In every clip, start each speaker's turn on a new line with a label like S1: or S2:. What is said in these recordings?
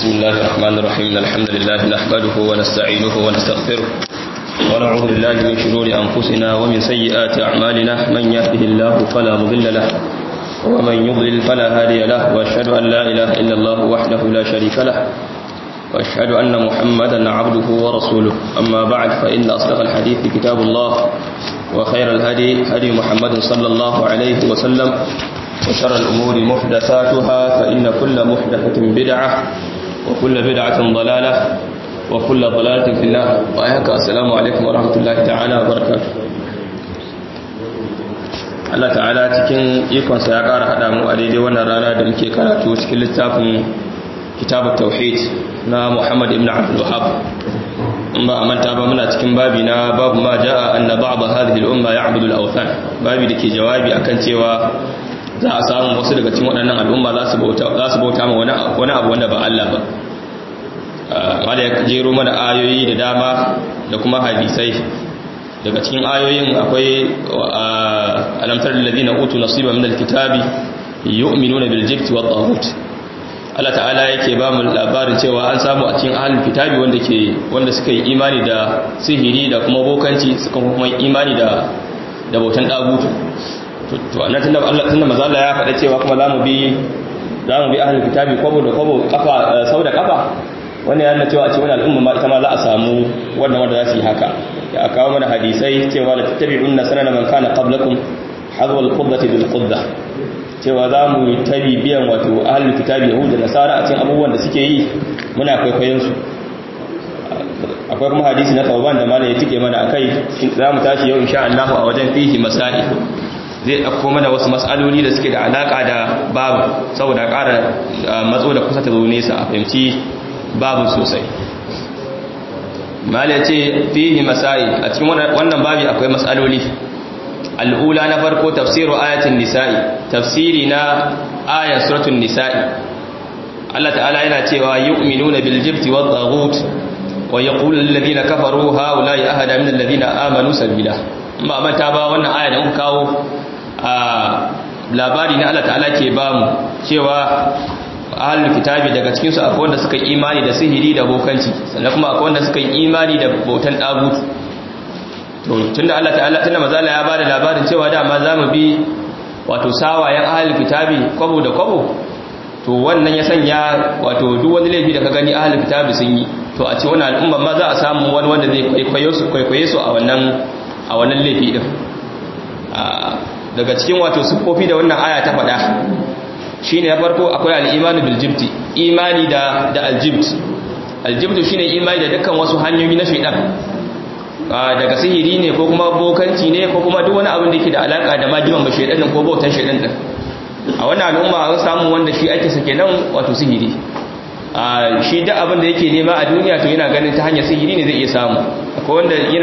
S1: بسم الله الرحمن الرحيم الحمد لله نحمده ونستعينه ونستغفره ونعوذ بالله من شرور أنفسنا ومن سيئات أعمالنا من يهده الله فلا مضل له ومن يضلل فلا هادي له وأشهد أن لا إله إلا الله وحده لا شريك له وأشهد أن محمدا عبده ورسوله أما بعد فإن أصدق الحديث كتاب الله وخير الهدي هدي محمد صلى الله عليه وسلم وشر الأمور محدثاتها فإن كل محدثة بدعة وكل بدعة ضلالة وكل ضلالة في النار وأيهك السلام عليكم ورحمة الله تعالى وبركاته. Allah ta'ala cikin ikonsa ya ƙara haɗa mu a daidai wannan rana da muke karatu cikin littafin kitabut tauhid na Muhammad ibn Abdul Wahhab. In ba a manta ba muna cikin babi na babu ma ja'a anna ba'd hadhihi al-umma ya'budu al-awthan, babi dake jawabi akan cewa za a samu wasu daga cikin waɗannan al'umma za su bauta ma wani abu wanda ba Allah ba. Mala ya jero mana ayoyi da dama da kuma hadisai. Daga cikin ayoyin akwai alamtar lalladina utu nasiba min alkitabi yu'minuna bil jibti wat taghut. Allah ta'ala yake ba mu labarin cewa an samu a cikin ahlul kitabi wanda suka yi imani da sihiri da kuma bokanci, suka kuma imani da bautan dagutu. To annan tunda manzo Allah ya faɗa cewa kuma zamu bi ahlul kitabi kwabo da kwabo kafa sau da kafa, wannan yana cewa a cikin al'umma ma ita ma za a samu wanda za su yi haka. Ya kawo mana hadisai cewa la tattabi'unna sanana man kana qablakum hadwa al-quddati bil quddah, cewa za mu tabi biyan wato ahlul kitabi yahuda da nasara a cikin abubuwan da suke yi muna kwaikwayon su. Akwai kuma hadisi na Tawban da malai ya tike mana akai, za mu tashi yau insha Allah a wajen fihi masail. Zai ɗauko mana wasu matsaloli da suke da alaƙa da babu, saboda ƙara matso da kusa ta zo nesa a fahimci babu sosai. Mala ce fihi masail, a cikin wannan babi akwai matsaloli. Al'ula na farko tafsiru ayatin nisa'i, tafsiri na ayat suratul nisa'i. Allah ta'ala yana cewa yu'minuna bil jibti wat taghut wa yaqulu alladhina kafaru haula'i ahada min alladhina amanu sabila. Ba manta ba wannan aya da muka kawo a labari na Allah ta'ala ke bamu cewa ahlul kitabi daga cikin su akwai wanda suka yi imani da sihiri da bokanci, sannan kuma akwai wanda suka yi imani da bautan dagutu. To tunda Allah ta'ala tunda manzo Allah ya bada labarin cewa dama zamu bi wato sawayen ahlul kitabi kwabo da kwabo, to wannan ya sanya wato duk wani laifi da ka gani ahlul kitabi sun yi, to a cikin wannan al'umma ma za a samu wani wanda zai kwaikwaye su a wannan laifi din. Daga cikin wato siffofi da wannan aya ta faɗa shine na farko akwai al-imanu bil jibti, imani da al-jibt. Al-jibt shine imani da dukkan wasu hanyoyi na shaytan, daga sihiri ne ko kuma bokanci ne ko kuma duk wani abin da yake da alaka da magiman ba shaytan din ko bautan shaytan din. A wannan al'umma an samu wanda shi ake sake nan wato sihiri. Shi da abin da yake nema a duniya to yana ganin ta hanyar sihiri ne zai iya samu. Akwai wanda yana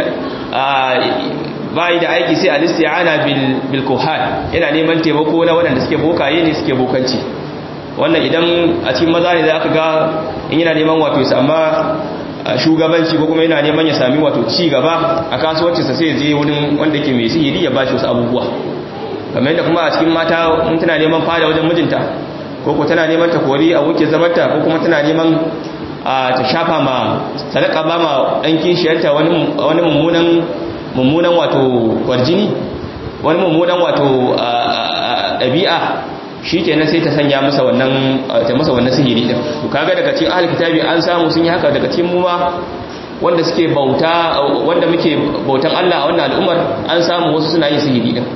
S1: bai da aiki sai al-isti'ana bil kuhan, yana neman taimako na waɗanda suke bokaye ne suke bokanci. Wannan idan a cikin maza ne za ka ga in yana neman wato ya sama shugabanci ko kuma yana neman ya sami wato ci gaba a kasuwancinsa, sai je wurin wanda yake mai sihiri ya bashi wasu abubuwa. Kamar yadda kuma a cikin mata in tana neman fada wajen mijinta, ko ko tana neman ta kori a wuke zamanta, ko kuma tana neman ta shafa ma sadaka ba ma dan kishiyarta wani mummunan wato kwarjini, wani mummunan wato ɗabi'a, shi kenan sai ta sanya masa wannan sihiri din. To kaga daga cikin ahlul kitabi an samu sun yi haka, daga cikin mu ma wanda suke bauta, wanda muke bautan Allah a wannan al'ummar an samu wasu suna yin sihiri din.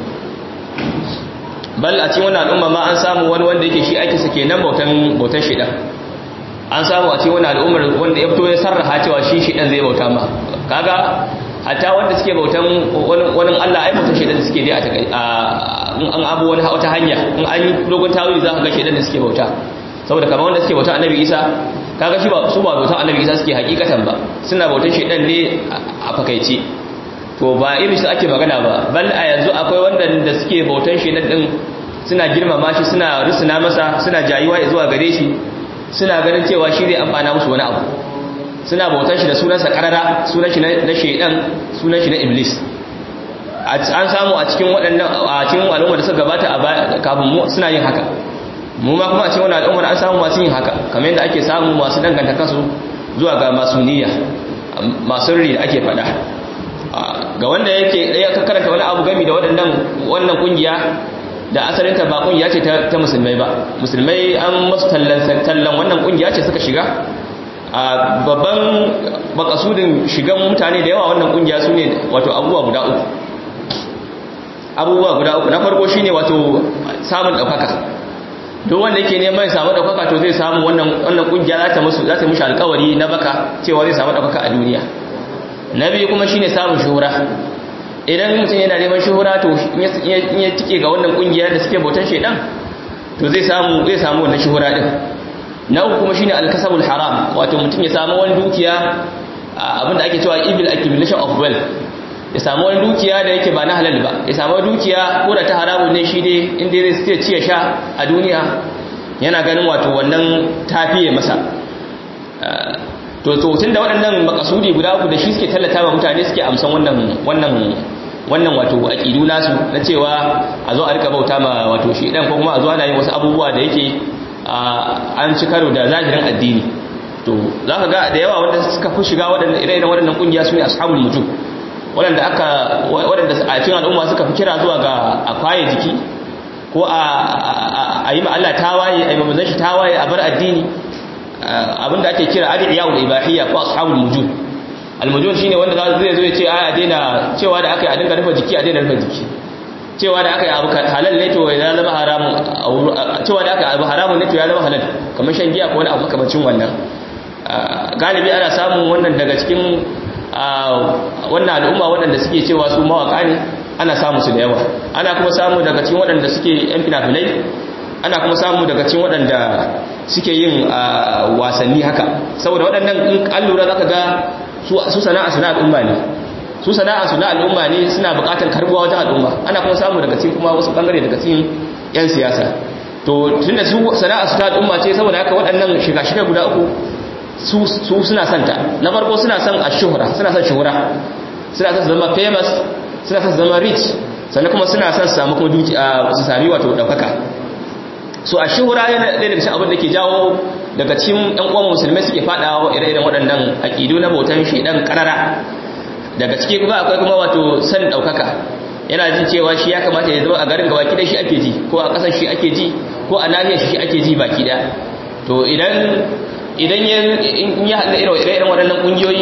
S1: Bal a cikin wannan al'umma ma an samu wani wanda yake shi ake sake nan bautan shaitan. An samu a cikin wannan al'ummar wanda ya fito ya sarraha cewa shi shaitan zai bauta ma. Kaga hatta wanda suke bautan wani Allah ai bautan shaitan suke dai an abu wani wata hanya, in an yi dogon tawili za ka ga shaitan da suke bauta. Saboda kamar wanda suke bautan Annabi Isa, kaga shi ba su ba bautan Annabi Isa suke hakikatan ba, suna bautan shaitan ne a fakaice. To ba irin shi ake magana ba, bal a yanzu akwai wanda da suke bautan shaitan din suna girmama shi, suna rusuna masa, suna jayuwa zuwa gare shi, suna ganin cewa shi zai amfana musu wani abu. Suna bautar shi da sunansa karara, sunan shi na shaidan, sunan shi na iblis. An samu a cikin waɗannan a cikin al'umma da suka gabata a kafin mu suna yin haka. mu ma kuma a cikin wannan al'ummar an samu masu yin haka kamar yadda ake samu masu danganta kansu zuwa ga masuniya masu ri da ake faɗa ga wanda yake ya karanta wani abu gami da wannan kungiya da asalinta ba kungiya ce ta musulmai ba, musulmai an masu tallan wannan kungiya ce suka shiga. Babban makasudin shigan mutane da yawa wannan kungiya su ne wato abubuwa guda uku. Na farko shine wato samun ɗaukaka. Duk wanda yake neman ya samu ɗaukaka to zai samu wannan kungiya za ta mushi alkawari na baka cewa zai samu ɗaukaka a duniya. Na biyu kuma shine samun shuhura. Idan mutum yana neman shuhura to in ya tike ga wannan kungiya da suke bautan shedan to zai samu wannan shuhura din. Na uku kuma shine al-kasabul haram, wato mutum ya samu wani dukiya abinda ake cewa evil accumulation of wealth, ya samu wani dukiya da yake ba na halal ba, ya samu dukiya ko da ta haramun ne shi dai inda zai ci ya sha a duniya yana ganin wato wannan tafiye masa. To tunda waɗannan makasudi guda uku da shi suke tallata wa mutane suke amsan wannan wato aqidu nasu na cewa a zo a rika bauta ma wato shedan ko kuma a zo ana yin wasu abubuwa da yake an ci karo da zahirin addini. To za ka ga da yawa wanda suka fi shiga waɗannan ƙungiya su ne ashabul mujub, waɗanda a cikin al'umma suka fi kira zuwa ga a kwaye jiki ko a yi ma'alla tawaye, a yi mamazan shi tawaye a bar addini, abinda ake kira adiyawul ibahiyya ko ashabul mujub. Al-mujub shine wanda zai zo ya ce a daina cewa da aka yi a dinga rufe jiki, a daina rufe jiki, cewa da aka yi abu halal ne to ya zama haramun, cewa da aka yi abu haramun ne to ya zama halal, kamar shan giya ko wani abu makamacin wannan. Galibi ana samun wannan daga cikin wannan al'umma waɗanda suke cewa su mawaka ne, ana samu su da yawa. Ana kuma samu daga cikin waɗanda suke yan fina-finai, ana kuma samu daga cikin waɗanda suke yin wasanni haka. Saboda waɗannan in an lura zaka ga su sana'a suna al'umma ne, su sana'a suna al'umma ne, suna buƙatar karbuwa wajen al'umma. Ana kuma samu daga cikin kuma wasu bangare daga cikin yan siyasa. To tunda su sana'a su ta al'umma ce, saboda haka waɗannan shiga guda uku su suna son ta. Na farko suna son shuhura, suna son su zama famous, suna son su zama rich, sannan kuma suna son su samu kuma su sami wato ɗaukaka. So shuhura yana ɗaya daga cikin abin da ke jawo daga cikin ɗan uwan musulmai suke faɗawa ire-iren waɗannan aƙidu na bautan shedan karara. Daga ciki kuma akwai kuma wato san ɗaukaka, yana jin cewa shi ya kamata ya zama a garin gabaki da shi ake ji, ko a ƙasar shi ake ji, ko a nahiyar shi ake ji baki ɗaya. To idan ya haɗa irin waɗannan ƙungiyoyi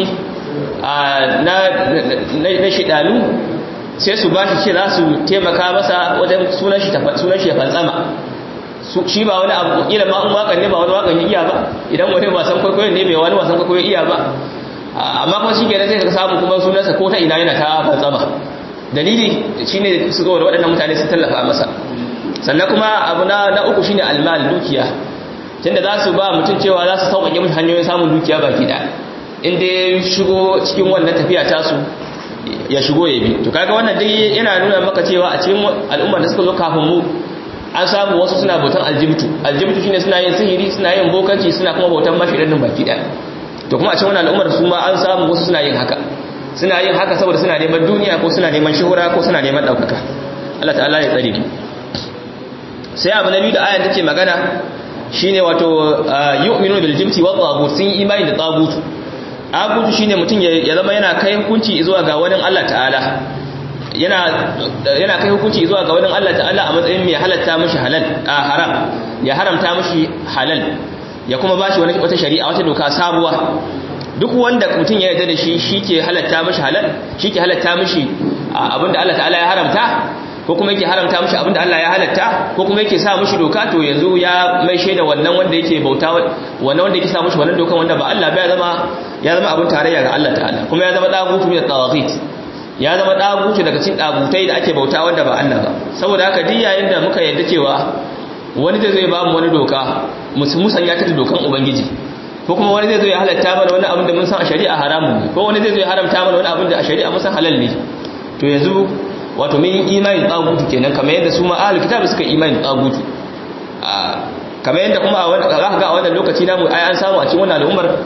S1: na shidanu, sai su ba shi ce za su taimaka masa wajen sunan shi ya fantsama. Shi ba wani abu, ƙila ma'un waƙan ne ba wani waƙan iya ba, idan wani wasan kwaikwayo ne bai wani wasan kwaikwayo iya ba, amma kuma shi kenan sai ka samu kuma sunansa ko ta ina yana ta fantsama. Dalili shine su zo da waɗannan mutane su tallafa masa. Sannan kuma abu na uku shine almal, dukiya, tunda za su ba mutum cewa za su sauƙaƙe mutum hanyoyin samun dukiya baki ɗaya, inda ya shigo cikin wannan tafiya tasu ya shigo ya bi. To kaga wannan dai yana nuna maka cewa a cikin al'ummar da suka zo kafin mu an samu wasu suna bautan aljibtu shine suna yin sihiri, suna yin bokanci, suna kuma bautan mashirin nan baki ɗaya. To kuma a cikin wannan al'ummar su ma an samu wasu suna yin haka saboda suna neman duniya ko suna neman shuhura ko suna neman ɗaukaka. Allah ta'ala ya tsare mu. Sai abu na biyu da ayan take magana shine wato yu'minu bil jibti wa taghut, sun imani da taghut. Taghut shine mutum ya zama yana kai hukunci zuwa ga wani Allah ta'ala, yana kai hukunci zuwa ga wani Allah ta'ala a matsayin mai halatta mishi haram, ya haramta mishi halal, ya kuma bashi wata shari'a, wata doka sabuwa. Duk wanda mutum ya yarda da shi ke halatta mishi halal, shi ke halatta mishi abinda Allah ta'ala ya haramta, ko kuma yake haramta mishi abinda Allah ya halatta, ko kuma yake sa mishi doka, to yanzu ya mai shaida wannan wanda yake bauta, wannan wanda yake sa mishi wannan dokan wanda ba Allah ba, ya zama abin tarayya ga Allah ta'ala, kuma ya zama dagutu min at-tawaghit, ya zama dagutu daga cikin dagutai da ake bauta wanda ba Allah ba. Saboda haka duk yayin da muka yarda cewa wani zai ba mu wani doka musanya ta da dokan ubangiji, ko kuma wani zai zo ya halatta mana wani abin da mun san a shari'a haramun ne, ko wani zai zo ya haramta mana wani abin da a shari'a mun san halal ne, to yanzu wato min imani tsagutu kenan, kamar yadda su ma ahlul kitab suka imani tsagutu. Kamar yadda kuma za ka ga a wannan lokaci namu ai an samu a cikin wannan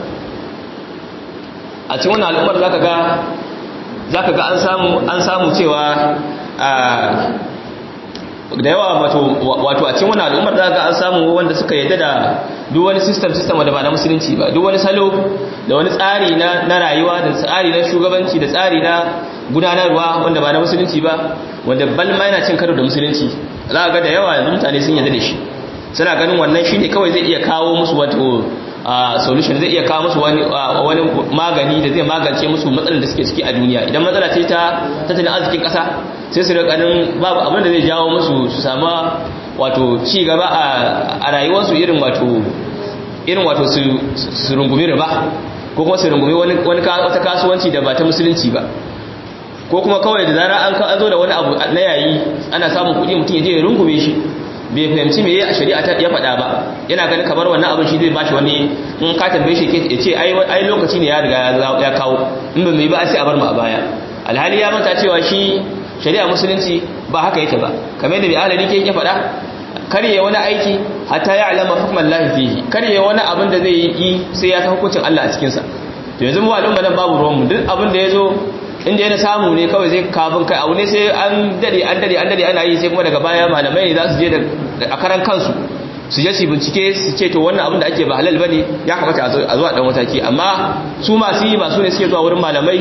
S1: al'ummar zaka ga an samu cewa da yawa wato a cikin wannan al'ummar za ga an samu wanda suka yadda da duk wani system wanda ba na musulunci ba, duk wani salo da wani tsari na rayuwa da tsari na shugabanci da tsari na gudanarwa wanda ba na musulunci ba, wanda balma yana cin karo da musulunci. Za ga da yawa yanzu mutane sun yadda da shi, suna ganin wannan shine kawai zai iya kawo musu wato solution, zai iya kawo musu wani magani da zai magance musu matsalar da suke ciki a duniya. Idan matsala ce ta tattalin arzikin ƙasa, sai su rika ganin babu abin da zai jawo musu su samu wato ci gaba a rayuwarsu irin wato su rungumi riba, ko kuma su rungumi wata kasuwanci da ba ta musulunci ba, ko kuma kawai da zara an zo da wani abu na yayi ana samun kuɗi mutum ya je ya rungume shi, bai fahimci me a shari'a ta ya faɗa ba, yana ganin kamar wannan abin shi zai bashi wani, in ka tambaye shi ya ce ai lokaci ne ya riga ya kawo, in ba mai ba sai a bar mu a baya. Alhali ya manta cewa shi shari'a musulunci ba haka yake ba, kamar yadda mai ahalari ke ya faɗa, karye wani aiki hatta ya alama hukman lahi fihi, karye wani abin da zai yi sai ya ta hukuncin Allah a cikinsa. To yanzu mu al'umma nan babu ruwanmu, duk abin da ya zo inda yana samu ne kawai zai kafin kai abu ne sai an dade ana yi, sai kuma daga baya malamai ne za su je a karan kansu su je su bincike su ce to wannan abin da ake ba halal bane, ya kamata a zuwa dan mataki. Amma su masu yi ba su ne suke zuwa wurin malamai,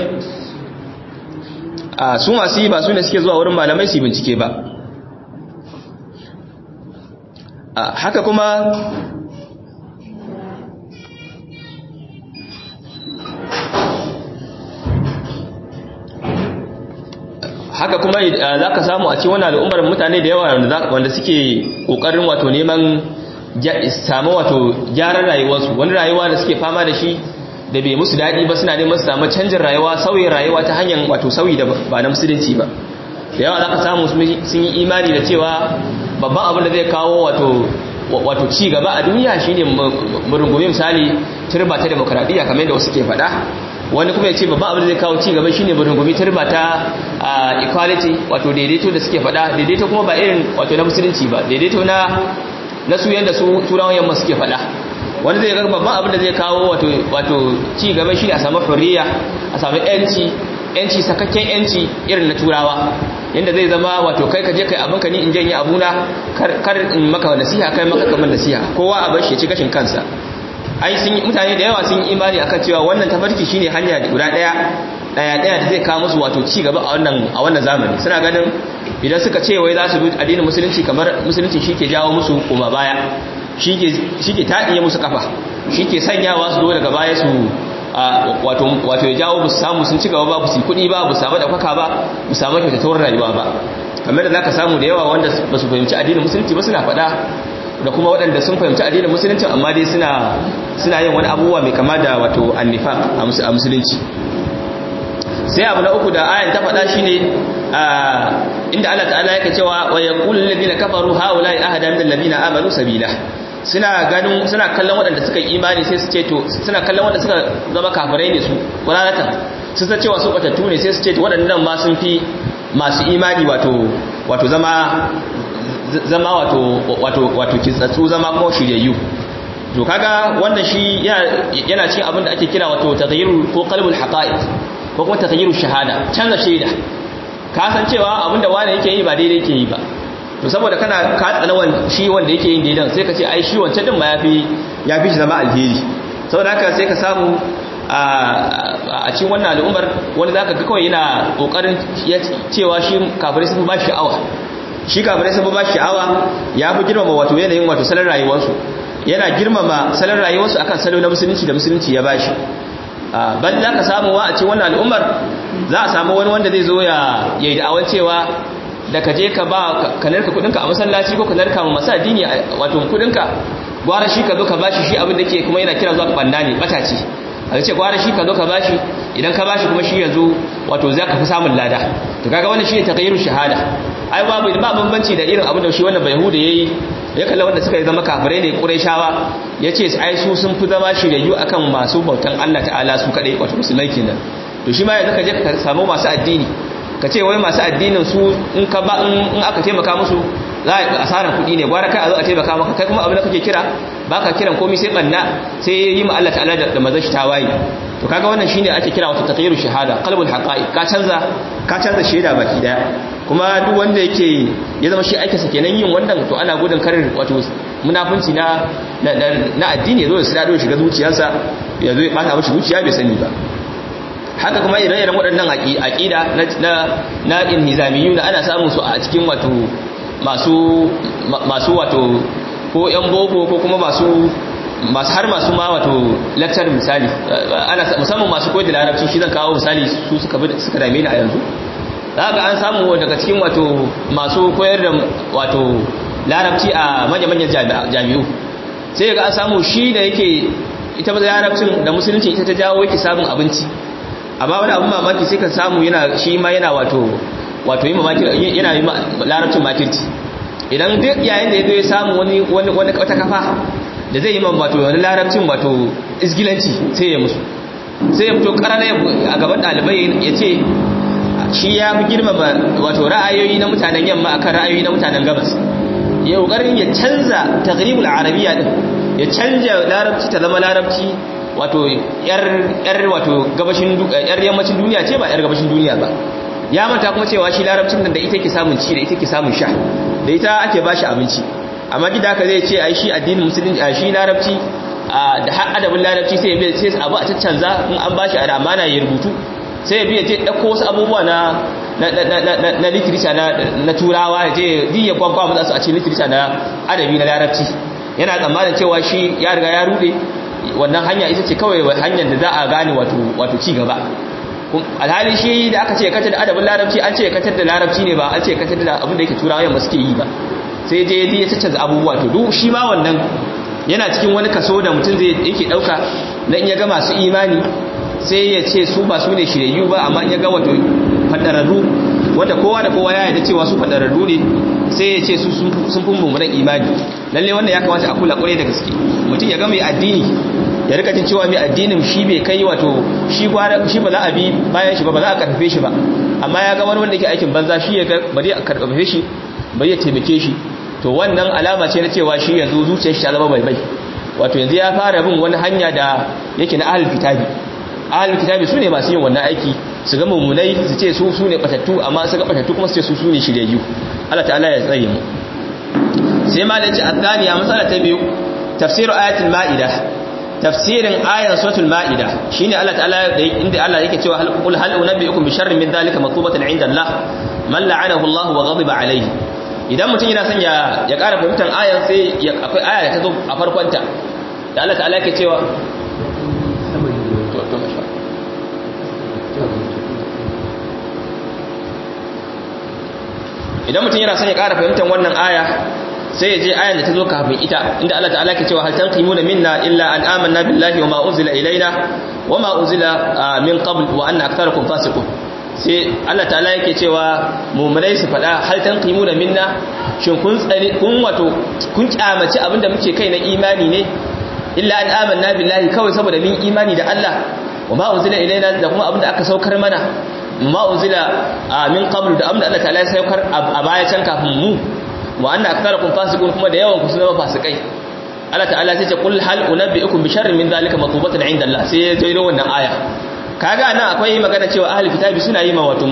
S1: suke zuwa wurin malamai su bincike ba. Haka kuma za ka samu a cikin wani al'ummar mutane da yawa wanda suke ƙoƙarin wato neman samu wato gyaran rayuwarsu, wani rayuwa da suke fama da shi da bai musu daɗi ba, suna neman su samu canjin rayuwa, sauyin rayuwa ta hanyar wato sauyi da ba na musulunci ba. Da yawa za ka samu sun yi imani da cewa babban abin da zai kawo wato ci gaba a duniya shine murungumi misali turba ta demokradiyya kamar yadda wasu ke faɗa. Wani kuma ya ce babban abin da zai kawo ci gaba shine murungumi turba ta equality, wato daidaito da suke faɗa, daidaito kuma ba irin wato na musulunci ba, daidaito na su yanda su turawan yamma suke faɗa. Wani zai ga babban abin da zai kawo wato ci gaba shine a samu hurriya, a samu yanci sakakken yanci irin na turawa, yanda zai zama wato kai ka je kai abinka ni in janye abuna, kar in maka nasiha kai maka kamar nasiha, kowa a bar shi ya ci gashin kansa. Mutane da yawa sun yi imani akan cewa wannan tafarki shine hanya guda daya da zai kawo musu wato ci gaba a wannan zamani. Suna ganin idan suka ce wai za su bi addinin musulunci, kamar musulunci shike jawo musu koma baya, shike taɗiye musu kafa, shike sanyawa su zo daga baya su wato ya jawo su samu sun ci gaba ba, su kuɗi ba, su samu ɗaukaka ba, su samu kyautatawar rayuwa ba. Kamar da za ka samu da yawa wanda ba su fahimci addinin musulunci ba suna faɗa, da kuma waɗanda sun fahimci addinin musulunci amma dai suna yin wani abubuwa mai kama da wato annifa a musulunci. Sai abu na uku da ayan ta faɗa shine inda Allah ta'ala yake cewa wa yaqulu alladhina kafaru haula'i ahada min alladhina amanu sabila. Suna kallon waɗanda suka yi imani sai su ce to, suna kallon waɗanda suka zama kafirai ne su walalatan, su san cewa su batattu ne, sai su ce to waɗannan ma sun fi masu imani wato zama wato kintsatsu, zama kuma shiryayyu. To kaga wannan shi yana cikin abin da ake kira wato taghyiru ko qalbul haqa'iq, ko kuma taghyiru shahada, canza shaida. Ka san cewa abin da wani yake yi ba daidai yake yi ba, to saboda kana ka tsana shi wanda yake yin daidan, sai ka ce ai shi wancan din ma yafi shi zama alheri. Saboda haka sai ka samu a cikin wannan al'ummar wani zaka ga kawai yana kokarin cewa shi kafirai sun ba shi sha'awa, ya fi girmama wato yanayin wato salon rayuwarsu, yana girmama salon rayuwarsu akan salo na musulunci da musulunci ya bashi. Ban za ka samu wa a cikin wannan al'ummar za a samu wani wanda zai zo ya yi da'awar cewa da ka je ka narka kudinka a masallaci ko ka narka ma masu addini wato kudinka, gwara shi ka zo ka bashi shi abin da ke kuma yana kira zuwa ka banda ne, bata ce. A ce gwara shi ka zo ka bashi, idan ka bashi kuma shi yanzu wato za ka fi samun lada. To kaga wannan shi ne taghayyuru shahada. Ai ba bambanci da irin abin da shi wannan Yahuda yayi, ya kalla wanda suka zama kafirai ne Qurayshawa, yace ai su sun fi zama shiryayyu akan masu bautan Allah ta'ala su kadai, wato musulmai kenan. To shi ma yanzu ka je ka samu masu addini, ka ce wai masu addinin su in aka taimaka musu za a asaran kuɗi ne, gwara kai a zo a taimaka maka, kai kuma abin da kake kira baka kiran komai sai banna, sai yi ma Allah ta'ala da mazan shi tawaye. To kaga wannan shine ake kira wato taghayyuru shahada, qalbul haqa'iq, ka canza shaida baki daya. kuma duk wanda yake ya zama shi aikinsa kenan yin wannan to ana gudun karin wato munafunci na addini zo ya sirado shiga zuciyarsa ya zo ya bata mishi zuciya bai sani ba. Haka kuma ire-iren waɗannan aqida na inhizamiyyu da ana samun su a cikin wato masu wato ko yan boko ko kuma masu har masu ma wato lecture misali ana musamman masu koyar da larabci shi zan kawo misali su suka dame ni a yanzu. Za ga an samu daga cikin wato masu koyar da wato larabci a manya-manyan jami'u sai ga an samu shi da yake ita ba larabcin da musulunci ita ta jawo yake samun abinci, amma wani abin mamaki sai ka samu shi ma yana wato yi mamaki yana yi larabcin makirci. Idan duk yayin da ya zo ya samu wani wata kafa da zai yi wato wani larabcin wato isgilanci sai ya musu, sai ya fito karana a gaban ɗalibai ya ce shi ya fi girmama wato ra'ayoyi na mutanen yamma akan ra'ayoyi na mutanen gabas. Ya kokarin ya canza taghribul arabiyya din, ya canja larabci ta zama larabci wato yar wato gabashin yar yammacin duniya ce ba yar gabashin duniya ba. Ya manta kuma cewa shi larabcin nan da ita yake samun ci da ita yake samun sha da ita ake bashi abinci, amma gida haka zai ce ai shi addinin musulunci shi larabci da har adabin larabci sai abu a caccanza in an bashi a amana ya rubutu sai ya biya je ɗauko wasu abubuwa na literature na turawa ya je diya kwakwa maza su a cikin literature na adabi na larabci, yana tsammanin cewa shi ya riga ya rude wannan hanya ita ce kawai hanyar da za a gane wato ci gaba. Alhali shi da aka ce katar da adabin larabci an ce katar da larabci ne ba an ce katar da abin da yake turawa yamma suke yi ba, sai je ya caccanza abubuwa. To duk shi ma wannan yana cikin wani kaso da mutum zai yake ɗauka na in ya ga masu imani sai ya ce su ba su ne shiryayyu ba, amma ya ga wato fadararru wanda kowa da kowa ya yarda cewa su fadararru ne sai ya ce su sun fi mummunan imani. Lalle wannan ya kamata a kula kwarai da gaske. Mutum ya ga mai addini ya rika jin cewa mai addinin shi bai kai wato shi ba za a bi bayan shi ba za a karfafe shi ba, amma ya ga wani wanda yake aikin banza shi ya ga bari a karfafe shi bari ya taimake shi, to wannan alama ce na cewa shi yanzu zuciyar shi ta zama bai wato yanzu ya fara bin wani hanya da yake na ahlul kitabi su ne masu yin wannan aiki, su ga mummunai su ce su ne batattu, amma su ga batattu kuma su ce su ne shiryayyu. Allah ta'ala ya tsare mu. sai ma da ce athaniya masala ta biyu tafsiru ayatul ma'ida, tafsirin ayan suratul ma'ida shine Allah ta'ala inda Allah yake cewa qul hal unabbiukum bi sharrin min dhalika matubatan 'inda Allah man la'anahu Allah wa ghadiba alayhi. Idan mutum yana son ya ƙara fahimtar ayan sai akwai aya da ta zo a farkonta da Allah ta'ala yake cewa idan mutum yana son ya ƙara fahimtar wannan aya sai ya je ayan da ta zo kafin ita inda Allah ta'ala ke cewa hal tanqimuna minna illa an amanna billahi wa ma unzila ilaina wa ma unzila min qabl wa anna aktharakum fasiqun. sai Allah ta'ala yake cewa mu'minai su fada hal tanqimuna minna, shin kun kyamaci abinda muke kai na imani ne illa an amanna billahi kawai saboda min imani da Allah wa ma unzila ilaina da kuma abinda aka saukar mana ma unzila min qabl da abinda Allah ta'ala ya saukar a baya can kafin mu wa anna aktharakum fasiqun kuma da yawan ku sun zama fasikai. Allah ta'ala sai ce qul hal unabbiukum bi sharrin min dhalika matubatan 'inda Allah, sai ya jiro wannan aya. Kaga nan akwai magana cewa ahli kitabi suna yi ma wato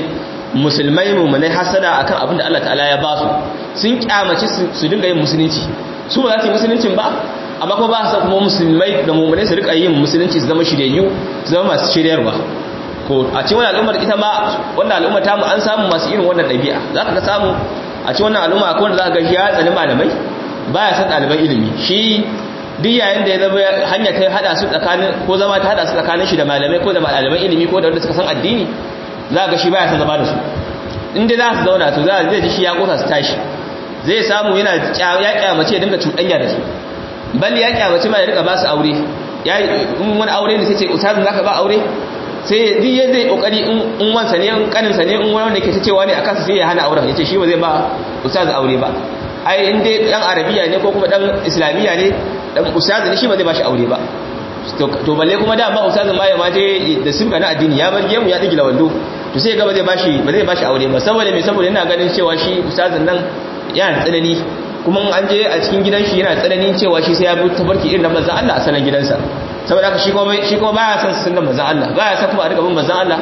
S1: musulmai hasada akan abin da Allah ta'ala ya ba su, sun kyamaci su dinga yin musulunci, su ba za su yi musuluncin ba amma kuma ba su kuma musulmai da mu'minai su rika yin musulunci su zama shiryayyu su zama masu shiryarwa. ko a cikin wannan al'ummar ita ma wannan al'ummar ta mu an samu masu irin wannan ɗabi'a. Zaka ga samu a cikin wannan al'umma akwai wanda zaka ga shi ya tsani malamai baya san ɗaliban ilimi, shi duk yayin da ya zama hanya ta hada su tsakanin ko zama ta hada su tsakanin shi da malamai ko da ɗaliban ilimi ko da wanda suka san addini, za ga shi baya san zama da su. Inda za su zauna to zai ji shi ya kosa su tashi, zai samu yana ya kyamace ya dinga cuɗanya da su, bal ya kyamace ma ya rika ba su aure. In wani aure ne sai ce ustazin zaka ba aure, sai duk yadda ya kokari in wansa ne in kaninsa ne in wanda ke ta cewa ne akan sai ya hana auren, yace shi ba zai ba ustaz aure ba. Ai in dai dan arabiya ne ko kuma dan islamiya ne dan ustaz ne shi ba zai ba shi aure ba. to balle kuma da ba ustaz ma ya ma je da sirka na addini ya bar gemu ya digila wando, to sai ga ba zai ba shi aure ba. Saboda me? Saboda yana ganin cewa shi ustazin nan yana tsanani, kuma an je a cikin gidan shi yana tsananin cewa shi sai ya bi tabarki irin da manzon Allah a sanan gidansa. Saboda haka shi kuma baya son sunnar manzon Allah, baya son kuma a riga bin manzon Allah,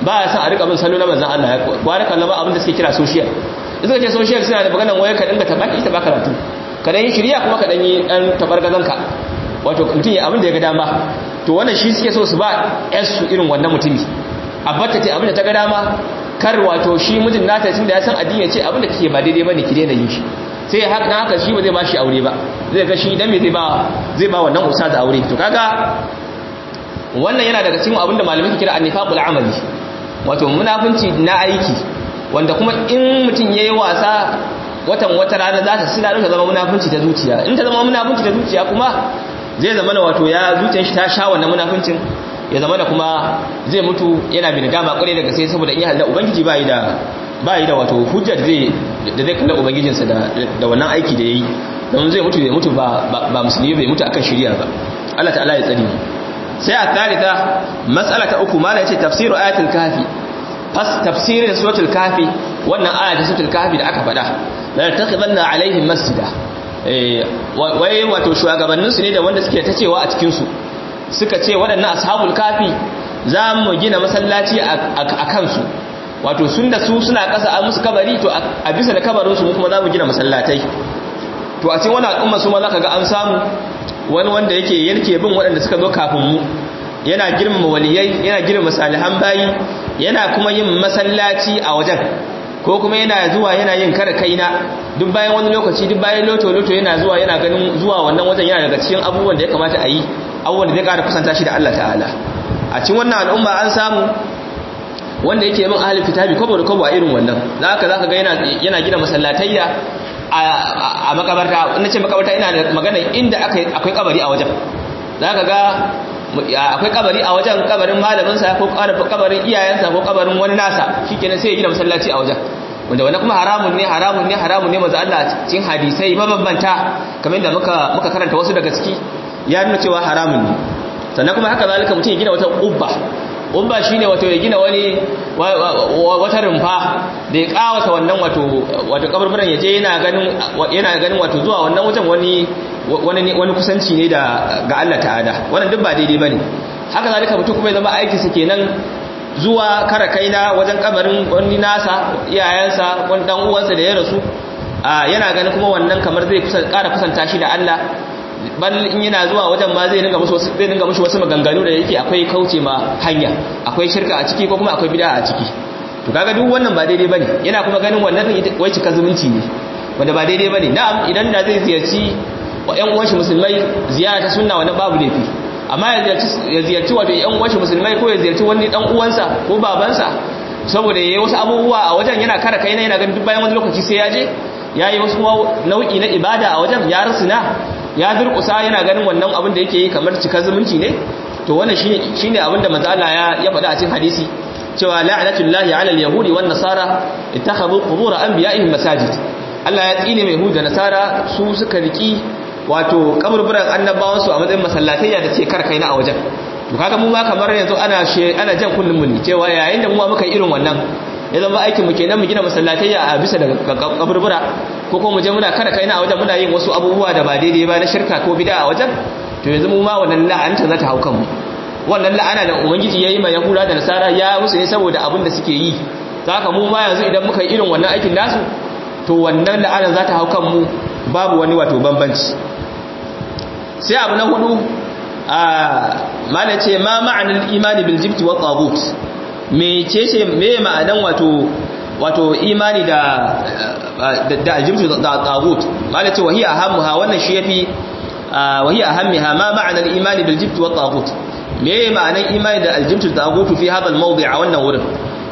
S1: ba ya san a rika bin salo na manzon Allah ya kware kallon abin da suke kira social suka ce social suna da maganar waya ka dinga tabaki ita ba karatu ka dan yi shirya kuma ka dan yi dan tabargazanka wato mutum ya abin da ya ga dama to wannan shi suke so su ba su irin wannan mutumi abbata ce abin da ta ga dama kar wato shi mijin nata tunda ya san addini ce abin da kike ba daidai bane ki daina yin shi sai haka shi ba zai ba shi aure ba zai ga shi dan me zai ba wannan ustaz aure to kaga wannan yana daga cikin abin da malamai ke kira annifaqul amali wato munafunci na aiki wanda kuma in mutum yayi wasa wata rana za ta sila ta zama munafunci ta zuciya in ta zama munafunci ta zuciya kuma zai zama na wato ya zuciyar shi ta sha wannan munafuncin ya zama da kuma zai mutu yana bin dama kware daga sai saboda in ya halda ubangiji ba yi da wato hujjar da zai kalla ubangijinsa da wannan aiki da yayi don zai mutu ba musulmi bai mutu akan shari'a ba Allah ta'ala ya tsare mu sai a tarita mas'ala ta uku mala yace tafsiru ayatul kahfi tafsirin suratul kahfi wannan aya ta suratul kahfi da aka faɗa la taqidanna alaihim masjida wai wato shugabannin su ne da wanda suke ta cewa a cikin su suka ce waɗannan ashabul kahfi za mu gina masallaci a kansu wato sun da su suna ƙasa a musu kabari to a bisa da kabarin su kuma za mu gina masallatai to a cikin wannan al'umma su ma za ka ga an samu wani wanda yake bin waɗanda suka zo kafin mu yana girmama waliyai yana girmama salihan bayi yana kuma yin masallaci a wajen ko kuma yana zuwa yana yin kar kaina duk bayan wani lokaci duk bayan loto yana zuwa yana ganin zuwa wannan wajen yana daga cikin abubuwan da ya kamata a yi abubuwan da zai ƙara kusanta shi da Allah ta'ala a cikin wannan al'umma an samu wanda yake min ahlul kitabi kwabo da kwabo a irin wannan zaka ga yana gina masallatayya a makabarta wannan ce makabarta ina da magana inda akwai kabari a wajen zaka ga akwai kabari a wajen kabarin malamin sa ko kabarin iyayensa ko kabarin wani nasa shikenan sai ya gina masallaci a wajen wanda wannan kuma haramun ne manzo Allah cikin hadisai mabambanta kamar da muka karanta wasu daga ciki ya nuna cewa haramun ne sannan kuma haka zalika mutum ya gina wata ubba shine wato ya gina wata rumfa da ya kawata wannan wato kaburburan yaje yana ganin wato zuwa wannan wajen wani kusanci ne ga Allah ta'ala wannan duk ba daidai bane haka zalika mutum kuma ya zama aiki sa kenan zuwa kara kaina wajen kabarin wani nasa iyayensa wani dan uwansa da ya rasu yana ganin kuma wannan kamar zai kara kusanta shi da Allah bal in yana zuwa wajen ma zai dinga mushi wasu maganganu da yake akwai kauce ma hanya akwai shirka a ciki ko kuma akwai bid'a a ciki to kaga duk wannan ba daidai bane yana kuma ganin wannan wai cika zumunci ne wanda ba daidai bane na'am idan da zai ziyarci ƴan uwan shi musulmai ziyara ta sunna wannan babu laifi amma ya ziyarci wato ƴan uwan shi musulmai ko ya ziyarci wani dan uwansa ko babansa saboda yayi wasu abubuwa a wajen yana kara kaina yana ganin duk bayan wani lokaci sai ya je yayi wasu nau'i na ibada a wajen ya rusuna ya durƙusa yana ganin wannan abin da yake yi kamar cika zumunci ne to wannan shine abin da manzo Allah ya faɗa a cikin hadisi cewa la'natullahi 'ala al-yahudi wan nasara ittakhadhu qubur anbiya'ihim masajid Allah ya tsine mai huda nasara su suka riki wato kaburburan annabawan su a matsayin masallatayya da ce karkaina a wajen to kaga mu ma kamar yanzu ana jan kullun mu ne cewa yayin da mu ma muka irin wannan ya zama aikin mu kenan mu gina masallatayya a bisa da kaburbura ko kuma mu je muna kada kaina a wajen muna yin wasu abubuwa da ba daidai ba na shirka ko bid'a a wajen to yanzu mu ma wannan la'anta za ta hauka mu wannan la'ana da ubangiji yayi ma yahuda da nasara ya musu ne saboda abin da suke yi saka mu ma yanzu idan muka yi irin wannan aikin nasu to wannan la'ana za ta hauka mu babu wani wato bambanci sai abu na hudu malace ma ma'anal imani bil jibti wa tagut me ma'anan wato imani da aljibtu da tagut malace wahiya ahammuha wannan shi yafi wahiya ahammiha ma ma'anan imani bil jibti wa tagut me ma'anan imani da aljibtu da tagut fi hada al mawdi' a wannan wurin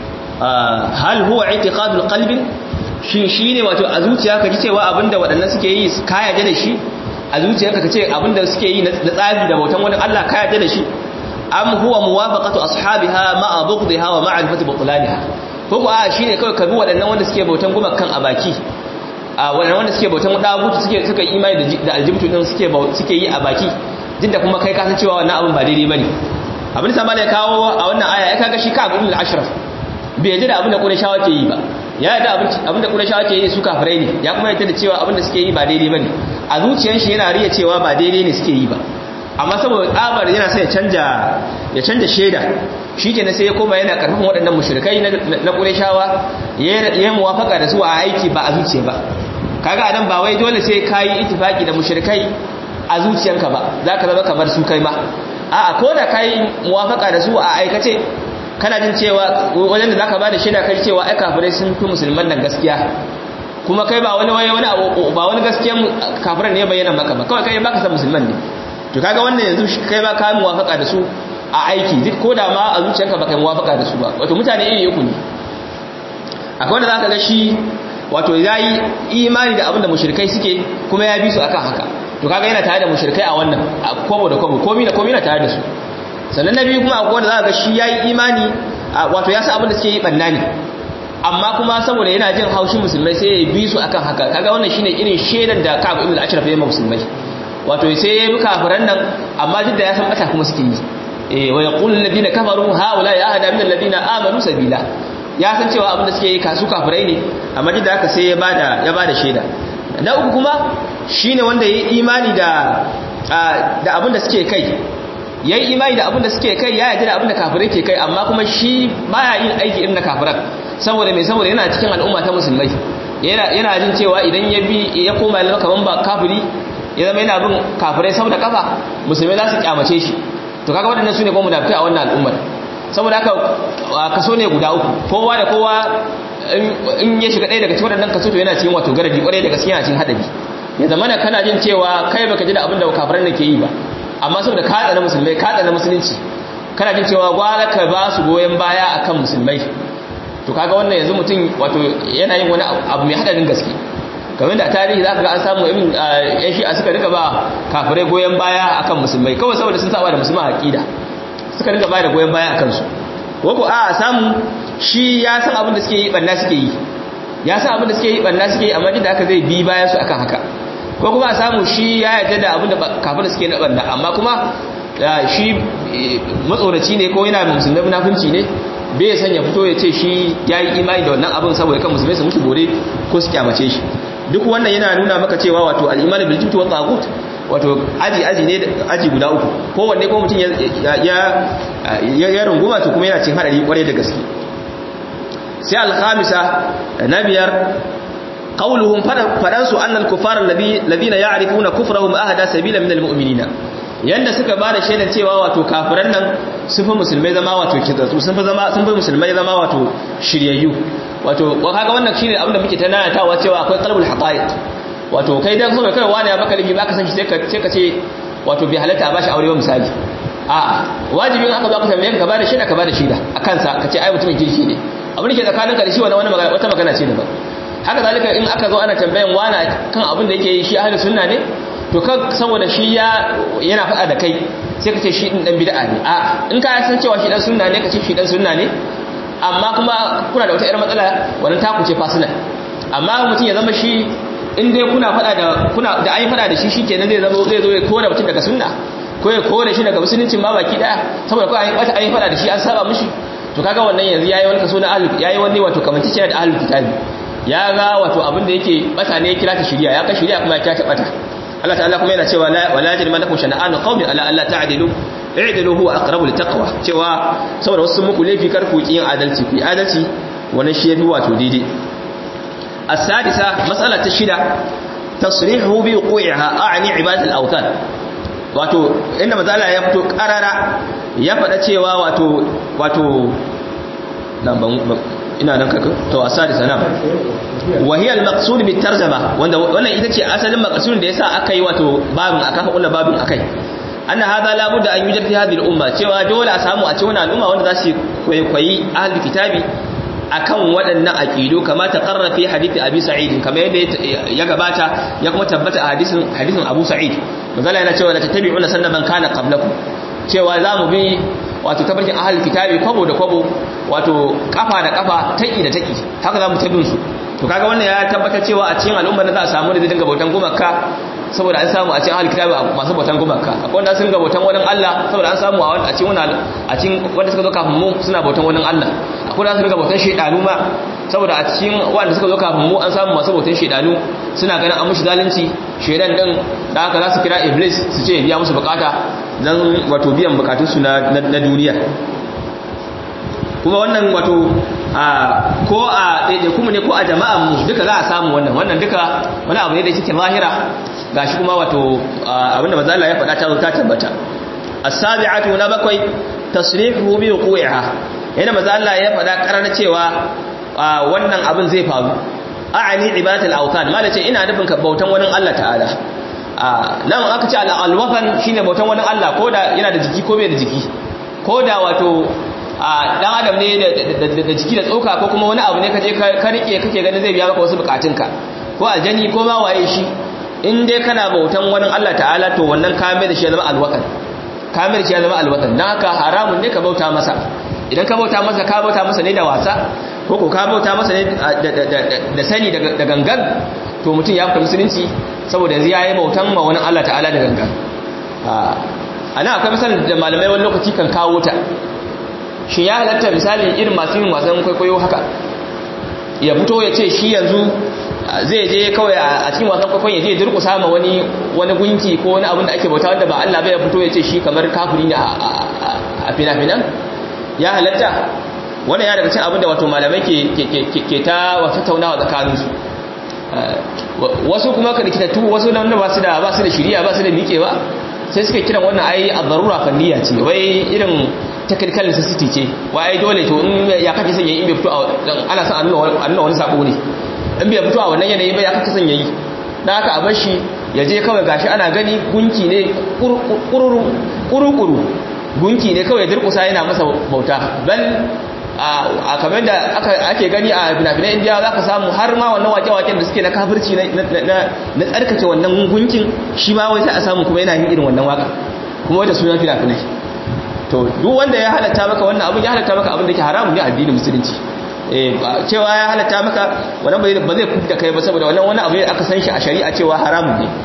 S1: hal huwa i'tiqadul qalbi shine wato a zuciya kaji cewa abinda waɗannan suke yi ka yarda da shi a zuciyarka kace abinda suke yi na tsabi da bautan wani Allah ka yarda da shi am huwa muwafaqatu ashabiha ma'a bughdha wa ma'rifati butlaniha ko ko shine kawai kabi waɗannan wanda suke bautan gumakan a baki waɗannan wanda suke bautan dagutu suka imani da aljibtu din suke yi a baki dinda kuma kai ka san cewa wannan abin ba daidai bane abin da malai kawo a wannan aya ya kaga shi ka ibn al-ashraf bai yadda da abin da Qurayshawa ke yi ba ya yadda abin da Qurayshawa ke yi su kafirai ne ya kuma yadda da cewa abin da suke yi ba daidai bane a zuciyar shi yana riya cewa ba daidai ne suke yi ba amma saboda tsabar yana sai ya canja shaida shikenan sai ya koma yana karfafan waɗannan mushrikai na Qurayshawa yayin muwafaka da su a aiki ba a zuciya ba kaga anan ba wai dole sai kai ittifaki da mushrikai a zuciyanka ba zaka zama kamar su kai ma a'a ko da kai muwafaka da su a aikace kana jin cewa wajen da zaka bada shaida kai cewa ai kafirai sun fi musulman nan gaskiya kuma kai ba wani abu ba wani gaskiyan kafiran ne ya bayyana maka ba kawai kai baka san musulman ne to kaga wannan yanzu kai ba ka muwafaka da su a aiki duk ko da ma a zuciyarka baka muwafaka da su ba wato mutane iri uku ne akwai wanda zaka ga shi wato yayi imani da abinda mushrikai suke kuma ya bi su akan haka to kaga yana tare da mushrikai a wannan kobo da kobo komai na tare da su sannan nabi kuma akwai wanda zaka ga shi yayi imani wato ya san abinda suke yi banna ne amma kuma saboda yana jin haushin musulmai sai ya bi su akan haka kaga wannan shine irin shedan da Ka'ab ibn al-Ashraf ya yi musulmai wato sai ya bi kafiran nan amma duk da ya san bata kuma suke yi wa yaqulu alladhina kafaru haula ya ahada min alladhina amanu sabila ya san cewa abinda suke yi kasu kafirai ne amma duk da haka sai ya bada shaida na uku kuma shine wanda yayi imani da abinda suke kai yayi imani da abinda suke kai ya yarda da abinda kafirai ke kai amma kuma shi baya yin aiki irin na kafiran saboda yana cikin al'umma ta musulmai yana jin cewa idan ya koma ya zama kaman ba kafiri ya zama yana bin kafirai sau da kafa musulmai za su kyamace shi to kaga waɗannan su ne kuma munafikai a wannan al'ummar saboda haka kaso ne guda uku kowa da kowa in ya shiga ɗaya daga cikin waɗannan kaso to yana cikin wato garadi ƙwarai da gaskiya yana cikin haɗari ya zama da kana jin cewa kai baka ji da abin da kafiran ke yi ba amma saboda ka tsana musulmai ka tsana musulunci kana jin cewa gwara ka ba su goyon baya akan musulmai to kaga wannan yanzu mutum wato yana yin wani abu mai haɗarin gaske kamar da tarihi za ka ga an samu yan shi'a suka rika ba kafirai goyon baya akan musulmai kawai saboda sun saba da musulman aqida suka rika ba da goyon baya akan su ko a samu shi ya san abin da suke yi banna suke yi ya san abin da suke yi banna suke yi amma duk da haka zai bi bayan su akan haka ko kuma a samu shi ya yarda da abin da kafirai suke na banna amma kuma shi matsoraci ne ko yana musulmai munafunci ne bai san ya fito ya ce shi ya yi imani da wannan abin saboda kan musulmai su mutu bore ko su kyamace shi duk wannan yana nuna maka cewa wato al-iman bil jibti wa taghut wato aji ne aji guda uku kowanne ko mutum ya runguma to kuma yana cin hadari kware da gaske sai al-khamisa na biyar qawluhum fadansu anna al-kuffar alladhina ya'rifuna kufrahum ahda sabila min al-mu'minina yanda suka bada shaidan cewa wato kafiran nan sun fi musulmai zama wato kidatsu sun fi musulmai zama wato shiryayyu wato kaga wannan shine abin da muke tanatawa cewa akwai qalbul haqa'iq wato kai dan saboda kai wani ya baka limi baka san shi sai ka ce wato bi halatta a bashi aure ba misali a wajibin aka zo aka tambaye ka bada shaida ka bada shaida akan sa ka ce ai mutumin kirki ne abin da ke tsakaninka da shi wani magana wata magana ce daban haka zalika in aka zo ana tambayan wani kan abin da yake yi shi ahlus sunna ne to kan saboda shi yana faɗa da kai sai ka ce shi din dan bid'a ne a in ka san cewa shi dan sunna ne ka ce shi dan sunna ne amma kuma kuna da wata irin matsala wannan ta ku ce fasila amma mutum ya zama shi in dai kuna da ayi faɗa da shi shikenan zai zo ya kore mutum daga sunna ko ya kore shi daga musulunci ma baki daya saboda ko ayi faɗa da shi an saba mishi to kaga wannan yanzu yayi wani kaso na yayi wani wato kamanci da ahlul kitabi ya ga wato abin da yake bata ne ya kira ta shari'a ya ka shari'a kuma ya kira ta bata Allah ta'ala kuma yana cewa wala yajrimannakum shana'anu qaumin ala alla ta'dilu i'dilu huwa aqrabu littaqwa cewa saboda wasu muku laifi kar ku yin adalci ku adalci wannan shi yafi wato daidai as-sadisa mas'ala ta shida tasrihu bi wuqi'iha a'ni ibadat al-awthan wato inda mazala ya fito karara ya faɗa cewa wato nan ina nan kaka to asadi sana wa hiya al-maqsud bi tarjuma wannan ita ce asalin maqsudin da yasa aka yi wato babin aka kula babin akai anna hada la budda an yujad fi hadhihi al-umma cewa dole a samu a cikin al'umma wanda za su kwaikwayi ahli kitabi akan waɗannan aqidu kama taqarra fi hadith abi sa'id kamar yadda ya gabata ya kuma tabbata a hadisin abu sa'id manzala yana cewa la tattabi'una sannan kana qablakum cewa zamu bi wato tabarkin ahli kitabi kwabo da kwabo wato kafa da kafa taki da taki haka zamu tabin su to kaga wannan ya tabbatar cewa a cikin al'umma za a samu da dinga bautan gumaka saboda an samu a cikin ahli kitabi masu bautan gumaka akwai wanda sun ga bautan wani Allah saboda an samu a cikin wanda suka zo kafin mu suna bautan wani Allah akwai wanda sun ga bautan shedanu ma saboda a cikin wanda suka zo kafin mu an samu masu bautan shedanu suna ganin an mushi zalunci shedan din da haka za su kira iblis su ce biya musu bukata dan wato biyan bukatunsu na duniya kuma wannan wato ko a ɗaiɗaiku mu ne ko a jama'an mu duka za a samu wannan duka wani abu ne da yake zahira gashi kuma wato abinda manzo Allah ya faɗa ta tabbata. as-sabi'atu na bakwai tasrihuhu bi wuqi'iha, yana manzo Allah ya faɗa karana cewa wannan abin zai faru. a'ani ibadatul awthan malace ina nufin ka bautan wani Allah ta'ala. nan aka ce al-wafan shine bautan wani Allah, ko da yana da jiki ko bai da jiki, ko da wato dan adam ne da jiki da tsoka, ko kuma wani abu ne kaje ka rike kake ganin zai biya maka wasu bukatunka, ko aljani ko ma waye shi, in dai kana bautan wani Allah ta'ala to wannan kamar da shi ya zama alwakan, kamar shi ya zama alwakan. dan haka haramun ne ka bauta masa. idan ka bauta masa ne da wasa, ko ka bauta masa ne da sani da gangan, to mutum ya fita musulunci, saboda yanzu yayi bautan ma wani Allah ta'ala da gangan. ana akwai misalin da malamai wani lokaci kan kawo ta. shi ya halatta misali irin masu yin wasan kwaikwayo haka, ya fito ya ce shi yanzu zai je kawai a cikin wasan kwaikwayon ya je durkusa ma wani gunki ko wani abin da ake bauta wanda ba Allah bai, ya fito ya ce shi kamar kafiri ne a fina-finan. ya halatta wannan ya daga cikin abin da wato malamai ke ta wata taunawa tsakaninsu. wasu kuma ka rikitattu, wasu nan ba su da shiriya, ba su da miƙewa, sai suka kiran wannan ai ad-darura fanniya ce, wai irin technical necessity ce, wai dole to in ya kake son yayi, in bai fito ana son annuna wani sabo ne, in bai fito a wannan yanayi ba ya kake son yayi. dan haka a bar shi ya je kawai, gashi ana gani gunki ne kurukuru, gunki ne kawai durkusa yana masa bauta. bal a kamar da ake gani a fina-finan indiya za ka samu har ma wannan wake-waken da suke na kafirci na tsarkake wannan gunkin, shi ma wai sai a samu kuma yana yin irin wannan waka, kuma wata sunan fina-finai. to duk wanda ya halatta maka wannan abin, ya halatta maka abin da ke haramun ne a addinin musulunci. cewa ya halatta maka wannan ba zai kuka kai ba, saboda wannan wani abu ne aka san shi a shari'a cewa haramun ne.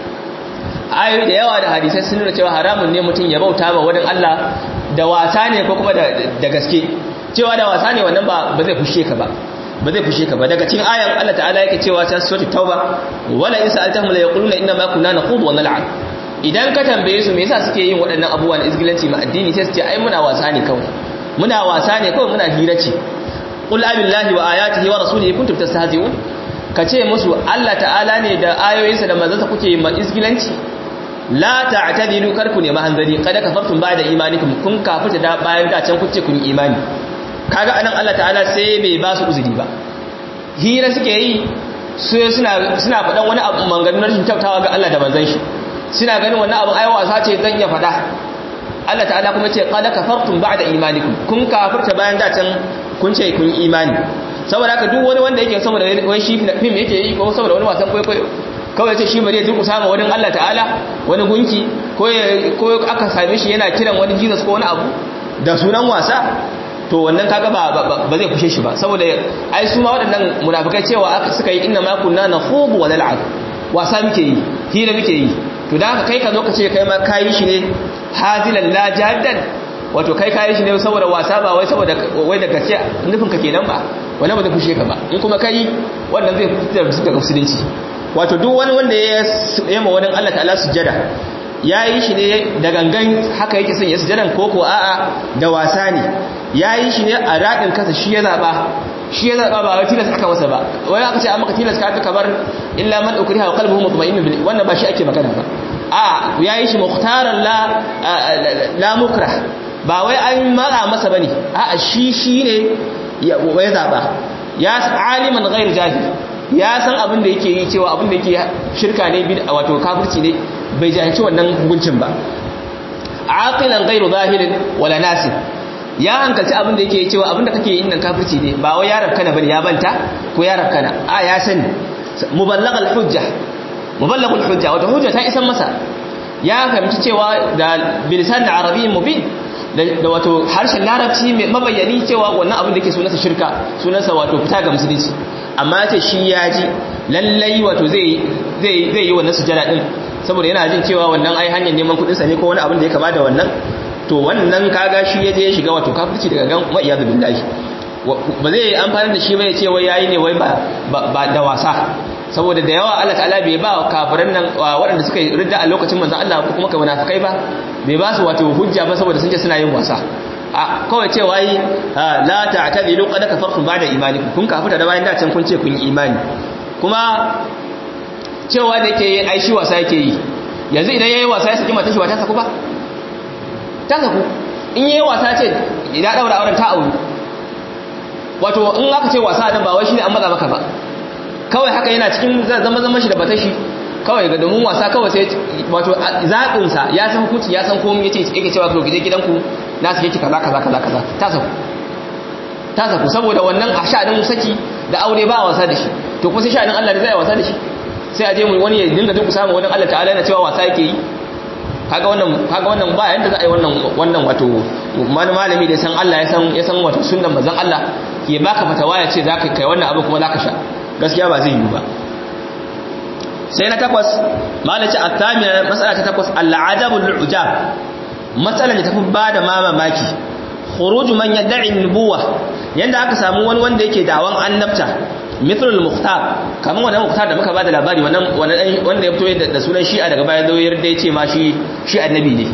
S1: ayoyi da yawa da hadisai sun nuna cewa haramun ne mutum ya bauta ba wani Allah da wasa ne ko kuma da gaske. cewa da wasa ne wannan ba zai fushe ka ba, daga cikin ayan Allah ta'ala yake cewa ta suratul tauba, wala in sa'altahum la yaquluna inna ma kunna naqudu wa nal'ab. idan ka tambaye su me yasa suke yin waɗannan abubuwan izgilanci ma addini, sai su ce ai muna wasa ne kawai muna hira ce. qul abillahi wa ayatihi wa rasulihi kuntum tastahzi'un, kace musu Allah ta'ala ne da ayoyinsa da manzansa kuke yin izgilanci. la ta'tadilu karku ne mahanzari, kada kafartum ba'da imanikum, kun kafirta da bayan da can kuce kun imani. kaga anan Allah ta'ala sai bai ba su uzuri ba, hira suke yi, suna faɗan wani abu manganin rashin kyautawa ga Allah da manzon shi, suna ganin wannan abin ai wasa ce zan iya faɗa. Allah ta'ala kuma ce qad kafartum ba'da imanikum, kun kafirta bayan da can kun ce kun imani. saboda haka duk wani wanda yake saboda wani shi film yake yi, ko saboda wani wasan kwaikwayo kawai ce shi bari ya durkusa ma wani Allah ta'ala, wani gunki, ko aka same shi yana kiran wani Jesus ko wani abu da sunan wasa, to wannan kaga ba zai kushe shi ba, saboda ai su ma waɗannan munafikai cewa suka yi inna ma kunna nakhudu wa nal'ab, wasa muke yi, hira muke yi. to da haka kai ka zo ka ce kai ma kayi shi ne hazilan la jaddan, wato kai kayi shi ne saboda wasa, ba wai saboda wai da gaske nufin ka kenan ba, wannan ba zai kushe ka ba. in kuma kai wannan zai fitar da su daga musulunci. wato duk wani wanda ya yi ma wani Allah ta'ala sujjada, ya yi shi ne da gangan haka yake son ya sujadan, koko a'a da wasa ne, ya yi shi ne a raɗin kasa, shi ya zaɓa ba wai tilas aka masa ba. wani aka ce an maka tilas ka kamar illa man ukriha wa qalbuhu mutma'innun bil, wannan ba shi ake magana ba. ya yi shi mukhtaran la mukrah, ba wai an mara masa bane, shi ne ya zaɓa. ya aliman ghairu jahil, ya san abin da yake yi, cewa abin da yake shirka ne, wato kafirci ne, bai jahilci wannan hukuncin ba. aqilan ghairu zahirin wala nasib, ya hankalci abin da yake cewa abin da kake yin nan kafirci ne, ba wai ya rabkana bane, ya banta ko ya rabkana, ya sani. muballaghul hujja, wato hujja ta isan masa, ya fahimci cewa da bilisan arabiyyin mubin, da wato harshen larabci mai mabayani, cewa wannan abin da yake sunansa shirka, sunansa wato fita ga musulunci. amma ce shi ya ji lallai wato zai yi wannan sujada din, saboda yana jin cewa wannan ai hanyar neman kudin sa ne ko wani abin da ya kama da wannan. to wannan kaga shi ya je ya shiga wato kafirci daga gan wa iyadu billahi. ba zai amfani da shi ba ya ce wai yayi ne wai ba da wasa, saboda da yawa Allah ta'ala bai ba kafiran nan waɗanda suka yi ridda a lokacin manzon Allah ko kuma kai munafikai ba, bai ba su wato hujja ba, saboda sun ce suna yin wasa. kawai cewa yi la ta'tadilu qad kafartum ba'da imanikum kun kafuta da bayan da can kun ce kun yi imani kuma cewa da yake ai shi wasa yake yi yanzu idan yayi wasa ya saki mata shi wata saku ba ta saku in yayi wasa ce idan daura auren ta auru wato in aka ce wasa dan ba wai shine an maza maka ba kawai haka yana cikin zama shi da batashi kawai ga domin wasa kawai sai wato zaɓin sa ya san hukunci ya san komai yace yake cewa to gije gidanku na sake ki kaza ta saku saboda wannan a sha'anin saki da aure ba wasa da shi to kuma sai sha'anin Allah da zai wasa da shi sai a je mu wani ya dinga duk samu wani Allah ta'ala yana cewa wasa yake yi kaga wannan ba yanda za a yi wannan wato malami da san Allah ya san wato sunnan manzon Allah ke baka fatawa ya ce zaka kai wannan abu kuma zaka sha gaskiya ba zai yi ba sai na takwas malaci at-tamina mas'ala ta takwas al-adabul ujab matsalar da tafi bada mamaki khuruju man yad'i nubuwa yanda aka samu wani wanda yake dawon annabta mithlul mukhtar kaman wannan mukhtar da muka bada labari wannan wanda ya fito da sunan shi'a daga baya zo yarda yace ma shi annabi ne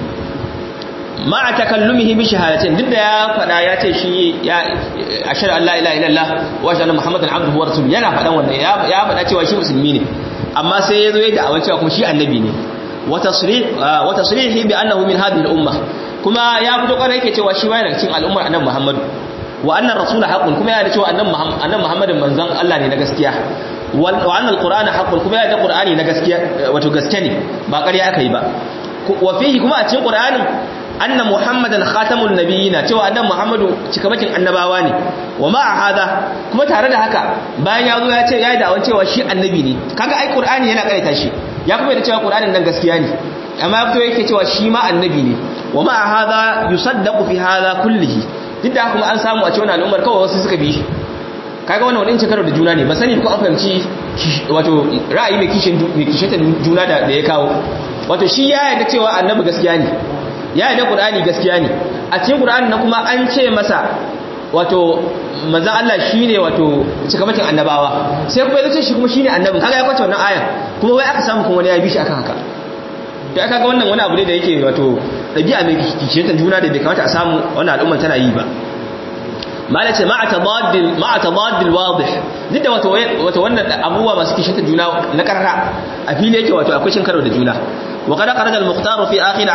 S1: ma'a takallumihi bi shahadatin duk da ya fada ya ce shi ya ashhadu an la ilaha illallah wa ashhadu anna muhammadan abduhu wa rasuluhu yana fadan wannan ya fada cewa shi musulmi ne amma sai ya zo ya da'awa cewa kuma shi annabi ne wa tasrihi bi annahu min hadhihi al-umma kuma ya fito kare yake cewa shi bayan cikin al'ummar annabi muhammad wa anna rasula haqqun kuma ya da cewa annabi muhammadin manzon Allah ne na gaskiya wa anna al-qur'ana haqqun kuma ya da qur'ani na gaskiya wato gaske ne ba ƙarya aka yi ba wa fihi kuma a cikin qur'ani anna muhammadan khatamun nabiyina cewa annabi muhammadu cikamakin annabawa ne wa ma hada kuma tare da haka bayan ya zo ya ce yayi da'awan cewa shi annabi ne kaga ai qur'ani yana karanta shi ya kuma da cewa qur'anin nan gaskiya ne amma ya fito yake cewa shi ma annabi ne wa ma hada yusaddaqu fi hada kullihi duk da kuma an samu a cikin al'ummar kawai wasu suka bi shi kaga wannan wadin cikar da juna ne ba sani ko an fahimci wato ra'ayi mai kishin juna da ya kawo wato shi ya yarda cewa annabi gaskiya ne ya yarda qur'ani gaskiya ne a cikin qur'ani na kuma an ce masa wato manzon Allah shine wato cikamakin annabawa sai kuma yace shi kuma shine annabi kaga ya kwace wannan aya kuma wai aka samu kuma wani ya bi shi akan haka da aka ga wannan wani abu ne da yake wato dabi'a mai kishin juna da bai kamata a samu wannan al'umma tana yi ba mala ce ma'a tadaddil wadih duk da wato wannan abubuwa masu kishin juna na karara a fili yake wato akwai cin karo da juna wa kada kharaja al-mukhtar fi akhir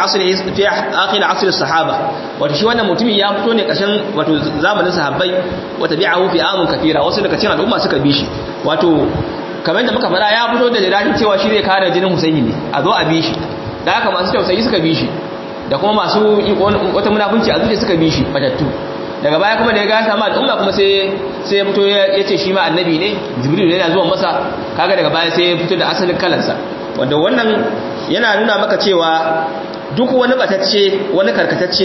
S1: asr as-sahaba wato shi wannan mutumin ya fito ne kashin wato zamanin sahabbai wa tabi'ahu fi amun kathira wasu daga cikin al'umma suka bi shi wato kamar da muka fara ya fito da dalilin cewa shi zai kare jinin Husaini ne a zo a bi shi da haka masu tausayi suka bi shi da kuma masu wata munafunci a zuciya suka bi shi batattu daga baya kuma da ya gasa ma al'umma kuma sai ya fito ya ce shi ma annabi ne jibril yana zuwa masa kaga daga baya sai ya fito da asalin kalansa wanda wannan yana nuna maka cewa duk wani batacce wani karkatacce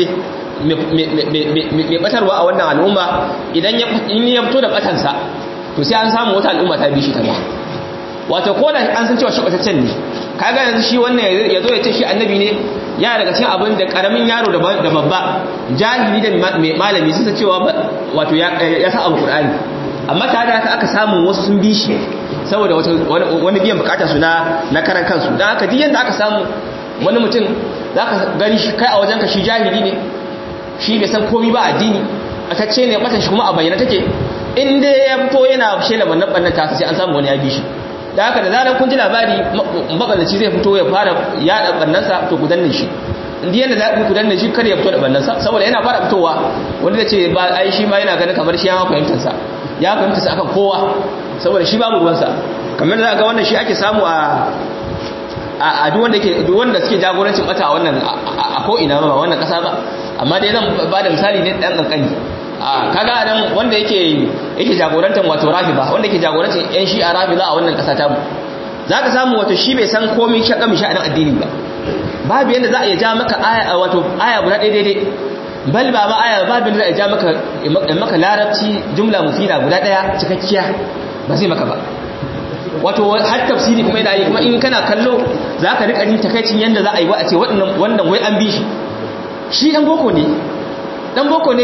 S1: mai batarwa a wannan al'umma idan ya fito da batansa to sai an samu wata al'umma ta bi shi ta ba wato ko da an san cewa shi bataccen ne kaga yanzu shi wannan ya zo ya ce shi annabi ne yana daga cikin abin da karamin yaro da babba jahili da malami sun san cewa wato ya sa abu qur'ani amma tare da haka aka samu wasu sun bi shi saboda wani biyan bukatar su na karan kansu dan haka duk yanda aka samu wani mutum zaka gani shi kai a wajen ka shi jahili ne shi bai san komai ba addini atacce ne batan shi kuma a bayyana take in dai ya fito yana shela wannan bannan ta sai an samu wani ya bi shi da haka da zaran kun ji labari maballaci zai fito ya fara yada bannansa to ku danne shi indai yanda za ku danne shi kar ya fito da bannansa saboda yana fara fitowa wanda zai ce ba ai shi ma yana ganin kamar shi ya ma fahimtar sa ya fahimta sa akan kowa saboda shi babu ruwansa kamar da ga wannan shi ake samu a duk wanda suke jagorancin bata a wannan a ko ina ba wannan kasa ba amma dai zan ba da misali ne dan kankani kaga nan wanda yake jagorantar wato rafida wanda yake jagorantar yan shi'a rafida a wannan kasa ta mu zaka samu wato shi bai san komai shaka mi sha'anin addini ba babu yanda za a iya ja maka aya wato aya guda daidai bal ba ma aya babu yanda za a ja maka larabci jumla mufida guda daya cikakkiya ba zai maka ba wato har tafsiri kuma yana yi kuma in kana kallo zaka rika jin takaicin yanda za a yi wa a ce wannan wai an bi shi dan boko ne da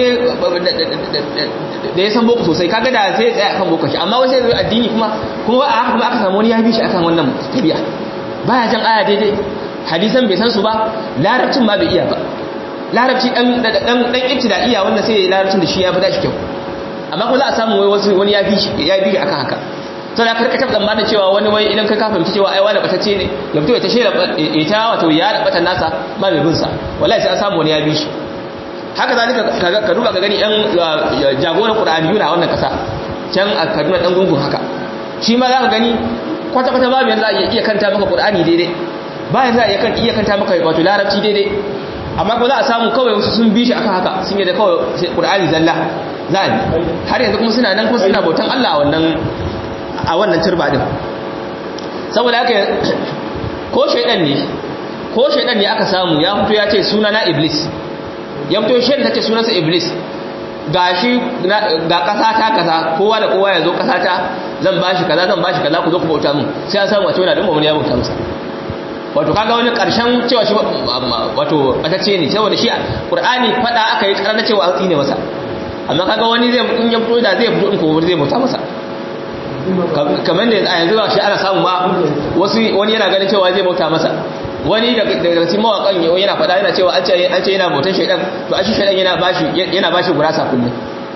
S1: ya san boko sosai kaga da sai ya tsaya akan boko shi amma wai sai zai addini kuma aka samu wani ya bi shi akan wannan tabi'a baya jan aya daidai hadisan bai san su ba larabcin ma bai iya ba larabci dan ibtidaiya wanda sai larabcin da shi ya fada shi kyau amma ko za a samu wani ya bi shi akan haka to da karka tabbata tsammanin cewa wani wai idan kai ka fahimci cewa ai wani batacce ne ya fito ya tashe ita wato ya batan nasa ba mai bin sa wallahi sai an samu wani ya bi shi haka zalika ka duba ka gani yan jagoran qur'ani yuna a wannan kasa can a Kaduna dan gungun haka shi ma zaka gani kwata kwata babu yanzu za a iya kanta maka qur'ani daidai ba yanzu za a iya kanta maka wato larabci daidai amma ko za a samu kawai wasu sun bi shi akan haka sun yi da kawai qur'ani zalla za a bi har yanzu kuma suna nan kuma suna bautan Allah a wannan turba din saboda haka ko shaydan ne aka samu ya fito ya ce suna na iblis ya fito shaydan ta ce sunansa iblis gashi ga kasa ta kaza kowa da kowa ya zo kasa ta zan bashi kaza ku zo ku bauta mun sai an samu wato yana din ya bauta masa wato kaga wani karshen cewa shi wato batacce ne saboda shi qur'ani fada aka yi karanta cewa an tsine masa amma kaga wani zai in ya fito da zai fito in ko zai bauta masa kamar da a yanzu shi ana samu ma wani yana ganin cewa zai bauta masa wani daga cikin mawakan yana fada yana cewa an ce yana bautan shaidan to a shi shaidan yana bashi gurasa kullum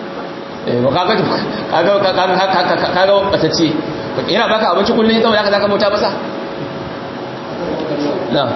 S1: kaga batacce yana baka abinci kullum saboda haka zaka bauta masa na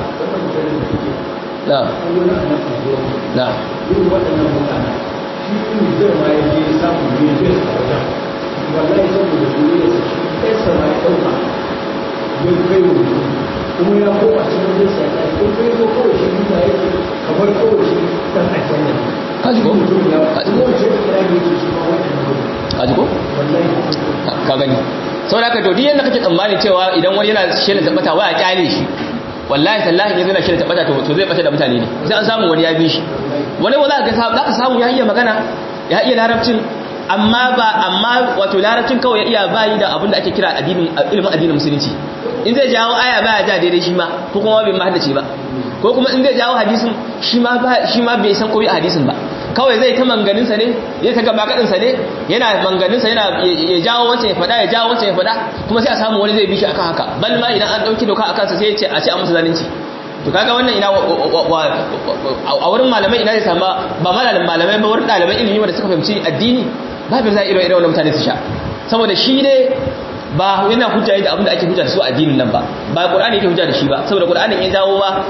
S2: wallahi saboda soyayya sa shi kai sama ya dauka ya kai wa kuma ya koma cikin jinsa ya kai ko kai zo kawai shi duka yake kamar kawai shi dan aljanna
S1: kaji ko
S2: kaji ko shi kira yake shi ma wannan
S1: kaji ko
S2: wallahi
S1: ka gani saboda haka to diyan da kake tsammani cewa idan wani yana shela tabbata waya kyale shi wallahi tallahi yanzu yana shela tabbata to zai bata da mutane ne sai an samu wani ya bi shi wani wala za ka samu ya iya magana ya iya larabcin amma wato larabcin kawai ya iya bayi da abin da ake kira ilimin addinin musulunci in zai jawo aya baya ja daidai shi ma ko kuma bai mahdace ba ko kuma in zai jawo hadisin shi ma bai san koyi a hadisin ba kawai zai ta manganinsa ne zai ta gaba kadinsa ne yana manganinsa yana ya jawo wancan ya fada kuma sai a samu wani zai bi shi akan haka bal ma idan an dauki doka akan sa sai ya ce a ce an masa zalunci to kaga wannan ina a wurin malamai ina zai samu ba malamai ba wurin ɗaliban ilimi wanda suka fahimci addini babu za a irin wannan mutane su sha saboda shi ne ba yana hujja da abin da ake hujja da su addinin nan ba qur'ani yake hujja da shi ba saboda qur'ani ya dawo ba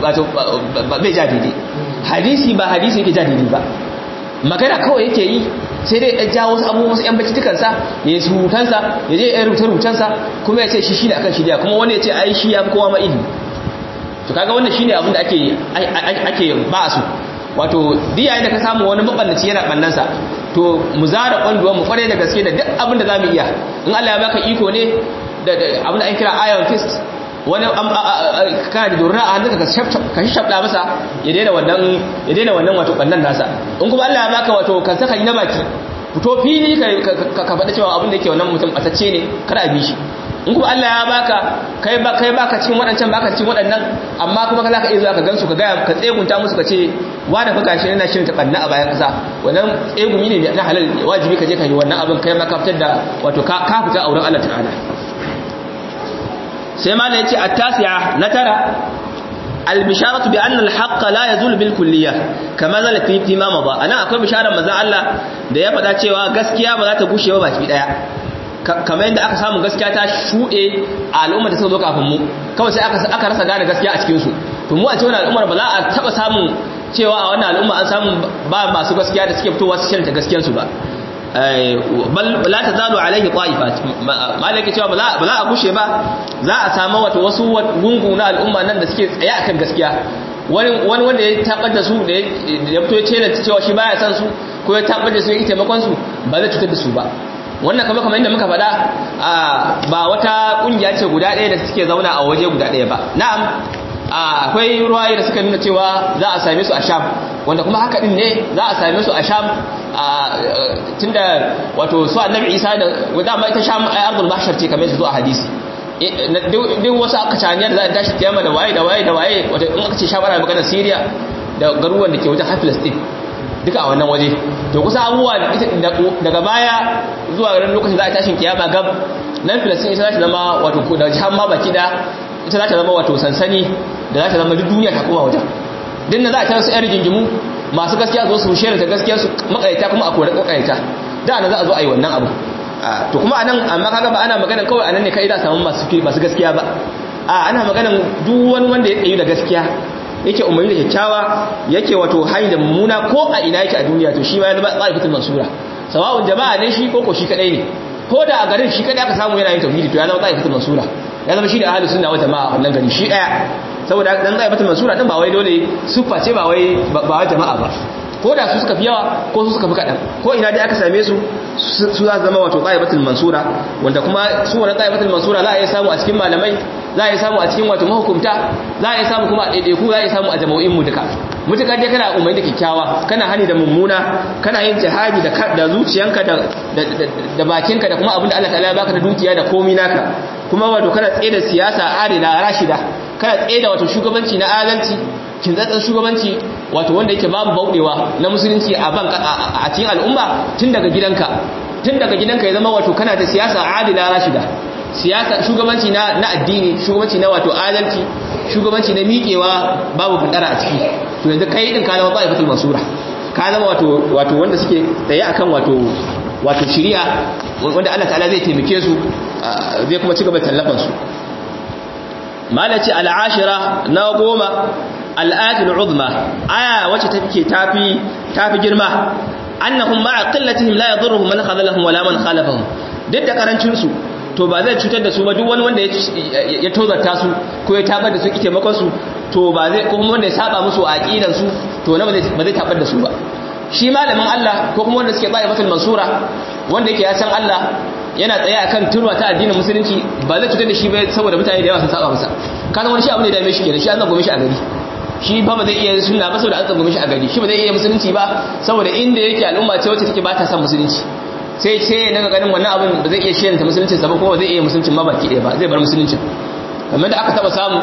S1: bai ja daidai hadisi ba hadisi yake ja daidai ba magana kawai yake yi sai dai ya jawo wasu abubuwa wasu yan bacitukan sa ya yi surutansa ya je ya rubuta sa kuma ya ce shi shine akan shiriya kuma wani ya ce ai shi ya fi kowa ma ilimi to kaga wannan shine abin da ake ba su wato diya da ka samu wani mabannaci yana bannansa to mu zara kwanduwan mu kware da gaske da duk abin da zamu iya in Allah ya baka iko ne da abin da ake kira iron fist wani kana da durra a hannunka ka shabda masa ya daina wannan wato bannan nasa in kuma Allah ya baka wato kan saka na baki fito fili ka faɗa cewa abin da yake wannan mutum batacce ne kada a bi shi in kuma Allah ya baka kai baka cikin waɗancan baka cikin waɗannan amma kuma ka zaka iya zuwa ka gansu ka ga ka tsegunta musu ka ce wani fa gashi yana shirin ta banna a bayan kasa wannan tsegumi ne na halal wajibi ka je ka yi wannan abin kai ma ka fitar da wato ka fita a wurin Allah ta'ala sai ma yace at-tasi'a na tara al-bisharatu bi anna al-haqq la yazul bil kulliyah kama zala fi ma mada ana akwai bisharar manzon Allah da ya faɗa cewa gaskiya ba za ta gushe ba baki daya kamar yadda aka samu gaskiya ta shuɗe a al'ummar da suka zo kafin mu kawai sai aka rasa gane gaskiya a cikinsu to mu a cikin al'ummar ba za a taɓa samun cewa a wannan al'umma an samu ba masu gaskiya da suke fitowa su shirta gaskiyarsu ba la ta zalu alaihi ta'ifat malaka cewa ba za a gushe ba za a samu wasu gungu na al'umma nan da suke tsaye akan gaskiya wani wanda ya tabar da su da ya fito ya ce cewa shi baya san su ko ya tabar da su ya yi taimakon su ba zai cutar da su ba wannan kamar yadda muka faɗa ba wata ƙungiya ce guda ɗaya da suke zauna a waje guda ɗaya ba na'am akwai ruwaye da suka nuna cewa za a same su a sham wanda kuma haka din ne za a same su a sham tunda wato su annabi isa da dama ita sham ai ardul mahshar ce kamar su zo a hadisi duk wasu aka caniyar za a tashi kiyama da waye wato in aka ce sham ana maganar syria da garuruwan da ke wajen Palestine duka a wannan waje to kusa abubuwa daga baya zuwa garin lokacin za a tashin kiyama gab nan Palestine ita za ta zama wato da jihar ma baki da ita za ta zama wato sansani da za ta zama duk duniya ta koma wajen din na za a ta su yar gingimu masu gaskiya zo su share ta gaskiya su makaita kuma a kore makaita da na za a zo a yi wannan abu to kuma anan amma kaga ba ana maganan kawai anan ne kai da samu masu gaskiya ba ana maganan duk wani wanda ya tsayu da gaskiya yake umarni da kyakkyawa yake wato hayi da mummuna ko a ina yake a duniya to shi ma ya zama tsaifatul mansura sawa'un jama'a ne shi ko shi kadai ne ko da a garin shi kadai aka samu yana yin tauhidi to ya zama tsaifatul mansura ya zama shi da ahlus sunna wal jama'a wannan gari shi daya saboda dan tsaifatul mansura din ba wai dole sufa ce ba wai jama'a ba ko da su suka fi yawa ko su suka fi kadan ko ina dai aka same su za zama wato tsaifatul mansura wanda kuma su wannan tsaifatul mansura za a iya samu a cikin malamai za a yi samu a cikin wato mahukumta za a yi samu kuma a ɗaiɗaiku za a yi samu a jama'o'in mu duka mutuka dai kana umarni da kyakkyawa kana hani da mummuna kana yin jihadi da zuciyanka da bakinka da kuma abin da Allah ta'ala ya baka da dukiya da komi naka kuma wato kana tsaye da siyasa adila rashida kana tsaye da wato shugabanci na adalci kintsatsen shugabanci wato wanda yake babu bauɗewa na musulunci a cikin al'umma tun daga gidanka ya zama wato kana da siyasa adila rashida siyasa shugabanci na addini shugabanci na wato adalci shugabanci na miƙewa babu fadara a ciki to yanzu kai din ka zama ba'ifatul mansura ka zama wato wanda suke tsaye akan wato shari'a wanda Allah ta'ala zai taimake su zai kuma ci gaba tallafan su malaci al'ashira na goma al'atul uzma aya wacce take tafi girma annahum ma'a qillatihim la yadurruhum man khadalahum wala man khalafahum duk da karancin su to ba zai cutar da su ba duk wani wanda ya tozarta su ko ya tabar da su ki taimakon su to ba zai ko kuma wanda ya saba musu a aqidan su to na ba zai tabar da su ba shi malamin Allah ko kuma wanda suke tsaifatul mansura wanda yake ya san Allah yana tsaye akan turwa ta addinin musulunci ba zai cutar da shi ba saboda mutane da yawa sun saba masa kana wani shi abu ne da mai shi kenan shi an zago shi a gari shi ba zai iya sunna ba saboda an zago shi a gari shi ba zai iya musulunci ba saboda inda yake al'umma ce wacce take ba ta son musulunci sai daga ganin wannan abin ba zai iya shiyanta musuluncin sa ba kuma zai iya musuluncin ma baki ɗaya ba zai bar musuluncin kamar da aka taba samu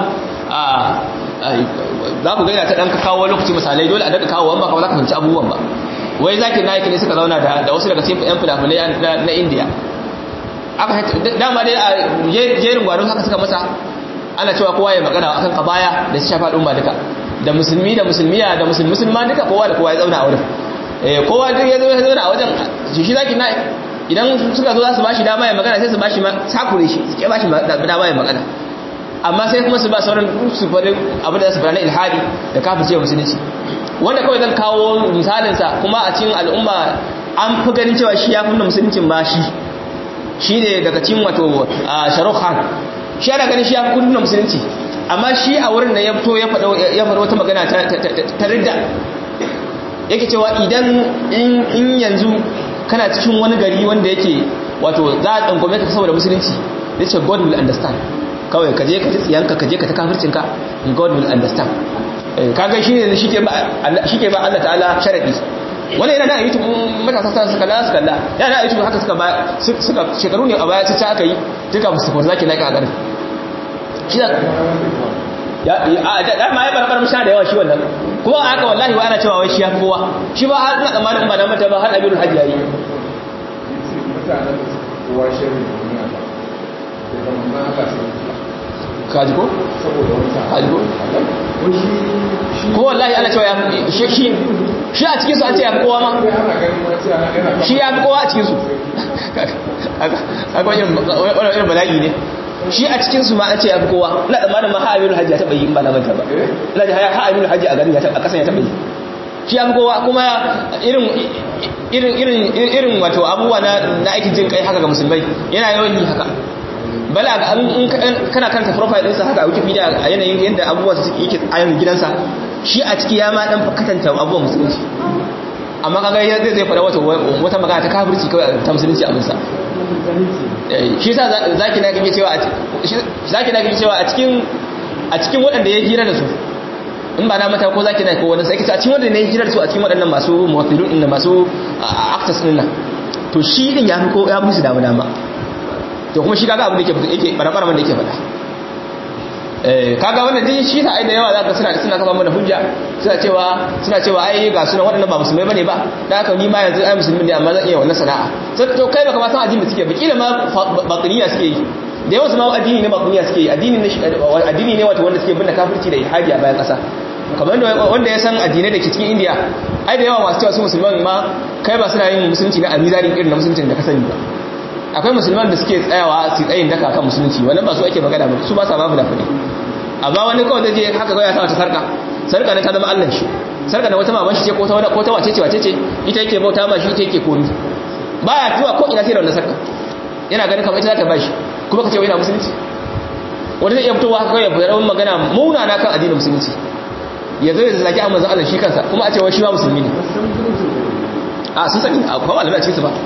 S1: za ku gaina ta ɗan ka kawo lokaci misalai dole a daga kawo wani ba kawai za ka fahimci abubuwan ba wai zaki na yake ne suka zauna da wasu daga cikin yan fulafulai na indiya dama dai a jerin gwanon haka suka masa ana cewa kowa ya magana akan kabaya da su shafa ɗumma duka da musulmi da musulmiya da musulma duka kowa da kowa ya zauna a wurin kowa duk ya zauna a wajen shi zaki na idan suka zo za su bashi dama ya magana sai su bashi sakure shi suke bashi dama ya magana amma sai kuma su ba sauran su faɗi abin da su faɗa na ilhadi da kafin cewa musulunci wanda kawai zan kawo misalinsa kuma a cikin al'umma an fi ganin cewa shi ya fi musuluncin ba shi ne daga cikin wato Shahrukh Khan shi yana ganin shi ya fi kunna musulunci amma shi a wurin da ya fito ya faɗa wata magana ta ridda yake cewa idan in yanzu kana cikin wani gari wanda yake wato za a ɗangome ka saboda musulunci ya ce God will understand kawai ka je ka ci tsiyanka ka je ka ta kafircinka God will understand kaga shi ne shi ke ba Allah ta'ala sharadi wani yana da YouTube matasa suka kalla yana da YouTube haka suka shekaru ne a baya sai aka yi duka musu ko zaki laika a garin shi da ma ya barbar musha da yawa shi wannan kuma haka wallahi wa ana cewa wai shi ya fi kowa shi ba har ina tsammanin ba da mata ba har abin hajji yayi kaji ko? kaji ko? ko wallahi ana cewa ya fi shi a cikinsu an ce ya fi kowa ma shi ya fi kowa a cikinsu haka wani bala'i ne shi a cikinsu ma an ce ya fi kowa na tsammanin ma ha'amilul hajji ya taɓa yi in ba na manta ba ina da ha'amilul hajji a garin a ƙasan ya taɓa yi shi ya fi kowa kuma irin wato abubuwa na aikin jin kai haka ga musulmai yana yawan yi haka bala ga kana karanta profile ɗinsa haka a wikipedia a yanayin yadda abubuwa su yake ayon gidansa shi a ciki ya ma ɗan katanta abubuwan musulunci amma kaga zai faɗa wata magana ta kafirci kawai ta musulunci a musa shi sa zaki na kake cewa a cikin waɗanda ya hira da su in ba na mata ko zaki na ko wani sai a cikin waɗanda ya hira da su a cikin waɗannan masu muwaffilun inda masu actors ɗin nan to shi din ya fi musu dama to kuma shi kaga abin da yake barabara da yake faɗa kaga wannan din shi ta da yawa zaka suna kafa mana hujja suna cewa ai ga sunan waɗannan ba musulmai bane ba da haka ni ma yanzu ai musulmi ne amma zan iya wannan sana'a to kai baka ma san addini da suke ba kila ma batiniya suke yi da yawan su ma addini ne batiniya suke yi addini ne wato wanda suke binne kafirci da ilhadi a bayan ƙasa kamar wanda ya san addinai da ke cikin India ai da yawa masu cewa su musulman ma kai ba suna yin musulunci na amizari irin na musuluncin da ka sani ba. Akwai musulman da suke tsayawa su tsayin daka kan musulunci, wannan ba su ake magana ba, su ba sa babu lafari. Amma wani kawai zai je haka kawai ya sa wata sarka ne ta zama Allah shi, sarka da wata maman shi ce ko ta wace ce ita yake bauta ma shi ita yake komi, baya zuwa ko ina sai da wannan sarka, yana ganin kamar ita za ta bashi, kuma ka ce wai na musulunci. Wanda zai iya fitowa haka kawai ya fara magana munana kan addinin musulunci, ya zo ya zaki a manzon Allah shi kansa, kuma a ce wai shi ba musulmi ne. A sun sani akwai malamai a cikin su ba.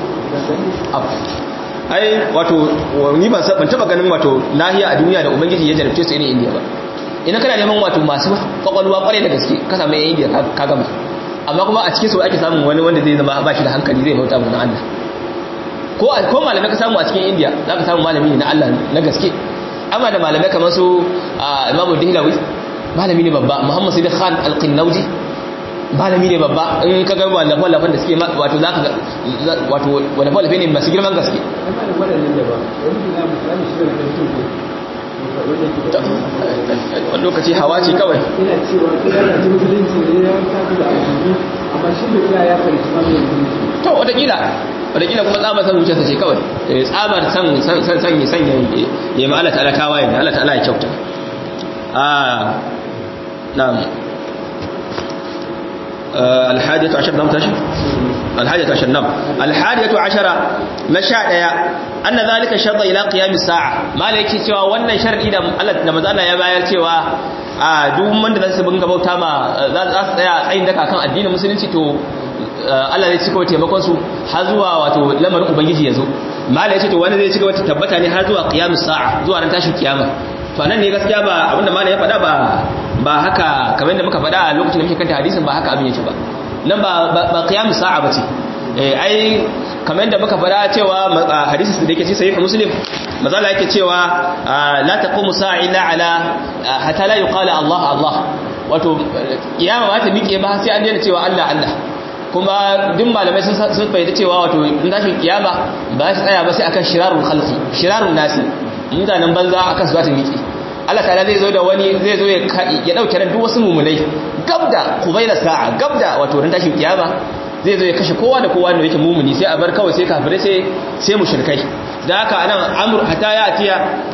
S1: Ai wato ni ban taba ganin wato lahiya a duniya da ubangiji ya jarabce su irin India ba. Ina kana neman wato masu kwakwalwa kwarai da gaske ka samu yan India ka gama. Amma kuma a cikin su ake samun wani wanda zai zama ba shi da hankali zai bauta mun Allah. Ko malamai ka samu a cikin India za ka samu malami ne na Allah na gaske. Amma da malamai kamar su Imam Dihlawi malami ne babba, Muhammad Sadiq Khan Al-Qinnauji malami ne babba, in ka ga wallafa-wallafan da suke wato za ka wato wallafa-wallafe ne masu girman gaske. Wani lokaci hawa ce kawai.
S2: Ina cewa yana da musulunci ne ya kafa da abu, amma shi bai ya fahimci ma mai musulunci.
S1: To wataƙila kuma tsabar san zuciyarsa ce kawai, tsabar san ya ma Allah ta'ala tawaye ne, Allah ta'ala ya kyauta. Na'am. الحادية عشر نعم تاشي الحادية عشر نعم الحادية عشرة مشاعر أن ذلك شرط إلى قيام الساعة ما لك سوى وأن شرط إذا نمزانا يباير سوى duk wanda zai sabon gabauta ma za su tsaya tsayin daka kan addinin musulunci to Allah zai cika taimakon su har zuwa wato lamarin ubangiji yazo mala yace to wanda zai cika wata tabbata ne har zuwa qiyamus sa'a zuwa ran tashin kiyama. To nan ne gaskiya ba abinda mala ya faɗa ba haka kamar yadda muka faɗa a lokacin da muke kanta hadisin ba haka abin yake ba. Nan ba qiyamus sa'a bace. Ai kamar yadda muka faɗa cewa hadisin da yake cikin sahih Muslim mazala yake cewa la taqumu sa'a illa ala hatta la yuqala Allah Allah, wato kiyama ba ta miƙe ba sai an daina cewa Allah Allah. Kuma duk malamai sun bayyana cewa wato in tashin kiyama ba za ta tsaya ba sai akan shirarul khalqi, shirarun nasi, mutanen banza akan su za ta miƙe. Allah ta'ala zai zo da wani zai zo ya dauke ran duk wasu mumunai gabda qubayla sa'a, gabda wato ran tashin kiyama zai zo ya kashe kowa da kowa da yake mumuni, sai a bar kawai sai kafirai sai mushrikai. Da haka anan hatta ya atiya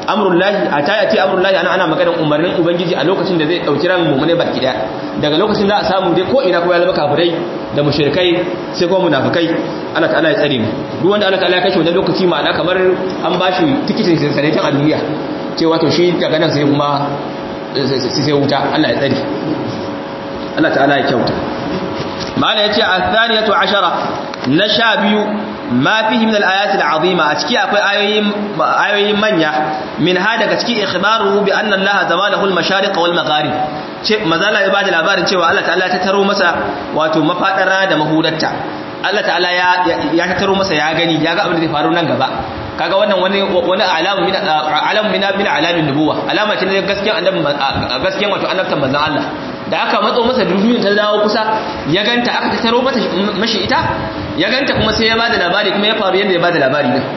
S1: amrullahi ana maganar umarnin ubangiji a lokacin da zai dauki ran mumune baki daya. Daga lokacin za a samu dai ko ina kuma ya zama kafirai da mushrikai sai kuma munafikai. Allah ta'ala ya tsare mu. Duk wanda Allah ta'ala ya kashe wannan lokaci ma'ana kamar an bashi tikitin sanatin a duniya, cewa to shi daga nan sai kuma sai wuta. Allah ya tsare. Allah ta'ala ya kyauta. ma'ana yace athaniyatu ashara na sha biyu ma fihi min al-ayati al-azima, a ciki akwai ayoyin manya min ha daga ciki ikhbaruhu bi anna Allah zawalahu al-mashariq wal magharib, ce mazala ya bada labarin cewa Allah ta'ala ta taro masa wato mafadara da mahudatta. Allah ta'ala ya ta taro masa ya gani ya ga abin da zai faru nan gaba. Kaga wannan wani alamu min alamin nubuwa, alama ce ne gaskiyar annabi, gaskiyar wato annabtan manzon Allah. Da aka matso masa duniyar ta dawo kusa ya ganta, aka tattaro mata mashi ita ya ganta, kuma sai ya bada labari, kuma ya faru yadda ya bada labari din.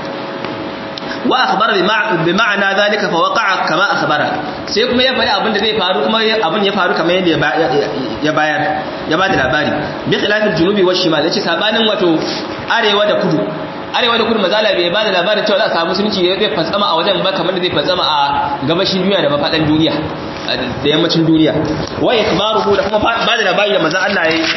S1: Wa akhbara bi ma'ana zalika fa waqa'a kama akhbara, sai kuma ya faɗi abin da zai faru, kuma abin ya faru kamar yadda ya bada labari. Bi khilafil junubi wash shimal, yace sabanin wato arewa da kudu mazala bai bada labarin cewa za a samu musulunci zai fatsama a wajen ba kamar da zai fatsama a gabashin duniya da mafadan duniya da yammacin duniya. Wa ikbaruhu da kuma bada labari da manzon Allah yayi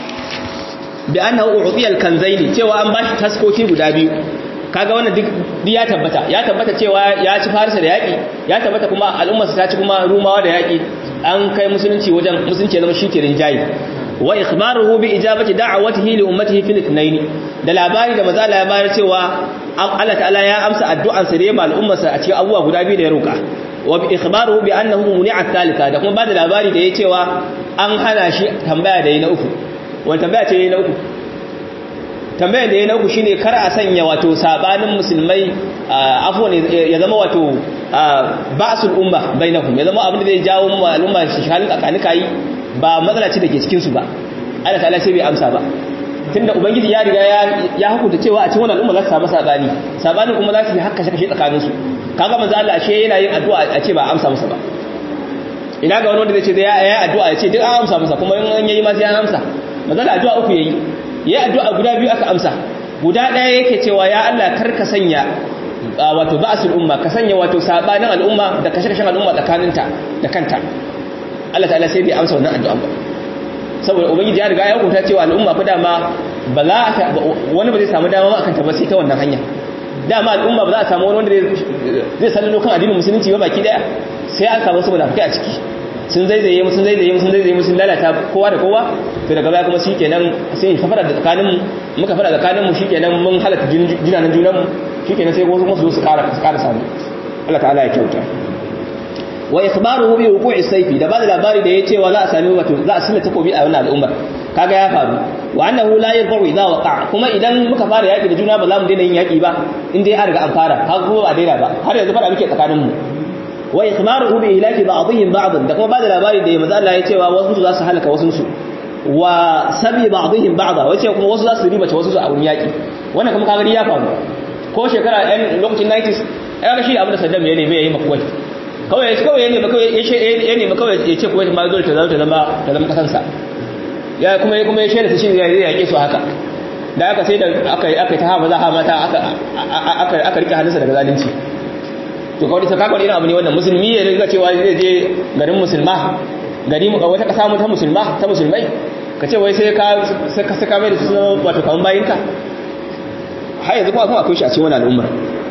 S1: bi annahu u'tiya al-kanzaini, cewa an bashi taskoki guda biyu. Kaga wannan duk ya tabbata cewa ya ci Farisa da yaki, ya tabbata kuma al'ummar ta ci kuma Rumawa da yaki, an kai musulunci wajen musulunci zama shi ke rinjayi. Wa ikhbaruhu bi ijabati da'awatihi li ummatihi fil ithnain, da labari da manzo Allah ya bayar cewa Allah ta'ala ya amsa addu'an sa da yayin al'ummarsa a cikin abubuwa guda biyu da ya roka. Wa bi ikhbaruhu bi annahu muni'a thalitha, da kuma bada labari da yayi cewa an hana shi tambaya da yayi na uku. Wannan tambaya ce yayi na uku. Tambayar da yayi na uku shine kar a sanya wato sabanin musulmai afwan ya zama wato ba'sul umma bainahum, ya zama abin da zai jawo mu al'umma shi halin akanika yi ba matsala ce da ke cikinsu ba. Allah ta'ala sai bai amsa ba, tunda ubangiji ya riga ya hukunta cewa a cikin wannan al'umma za su samu sabanin kuma za su yi hakka shi tsakaninsu. Kaga manzo Allah ashe yana yin addu'a a ce ba amsa masa ba. ina ga wani wanda zai ce zai yi addu'a ya ce duk an amsa masa kuma in yayi ma sai an amsa manzala addu'a uku yayi addu'a guda biyu aka amsa guda ɗaya yake cewa ya Allah karka sanya wato ba'sul umma ka sanya wato sabanin al'umma da kashe-kashen al'umma tsakaninta da kanta Allah ta'ala sai bai amsa wannan addu'a ba saboda ubangiji ya riga ya hukunta cewa al'umma fa dama ba za wani ba zai samu dama ma akan ta ba sai ta wannan hanya dama al'umma ba za a samu wani wanda zai sallalo kan addinin musulunci ba baki daya sai an samu su munafikai a ciki sun zaizaye sun lalata kowa da kowa to daga baya kuma shikenan sai ka fara da tsakanin mu muka fara da tsakanin mu shikenan mun halaka jinanan junan mu shikenan sai wasu musu su ƙara samu Allah ta'ala ya kyauta wa ikhbaruhu bi wuqu'i sayfi da bada labari da yace wa za a sami wato za a silla takobi a wannan al'umma kaga ya faru wa annahu la yarfa'u idha waqa'a kuma idan muka fara yaki da juna ba za mu daina yin yaki ba in dai har ga an fara har kuma ba daina ba har yanzu fara muke tsakanin mu wa ikhbaruhu bi ihlaki ba'dihim ba'd da kuma bada labari da manzo Allah ya ce wa wasu za su halaka wasu su wa sabi ba'dihim ba'da wace kuma wasu za su ribace wasu su a wurin yaki wannan kuma kaga ya faru ko shekara ɗan lokacin 90s ya ga shi abin da Saddam ya nemi yayi makuwai kawai ya nemi kawai ya ce kuwai ma dole ta zama kasansa ya kuma ya shaida ta shi zai yake su haka da aka sai da aka ta haɓa za a mata aka rike hannunsa daga zalunci to kawai ta kakwai irin abu ne wannan musulmi ya riga cewa zai je garin musulma gari wata kasa mu ta musulmai ka ce wai sai ka mai da su wato kawon bayinka har yanzu kuma akwai shi a cikin wani al'ummar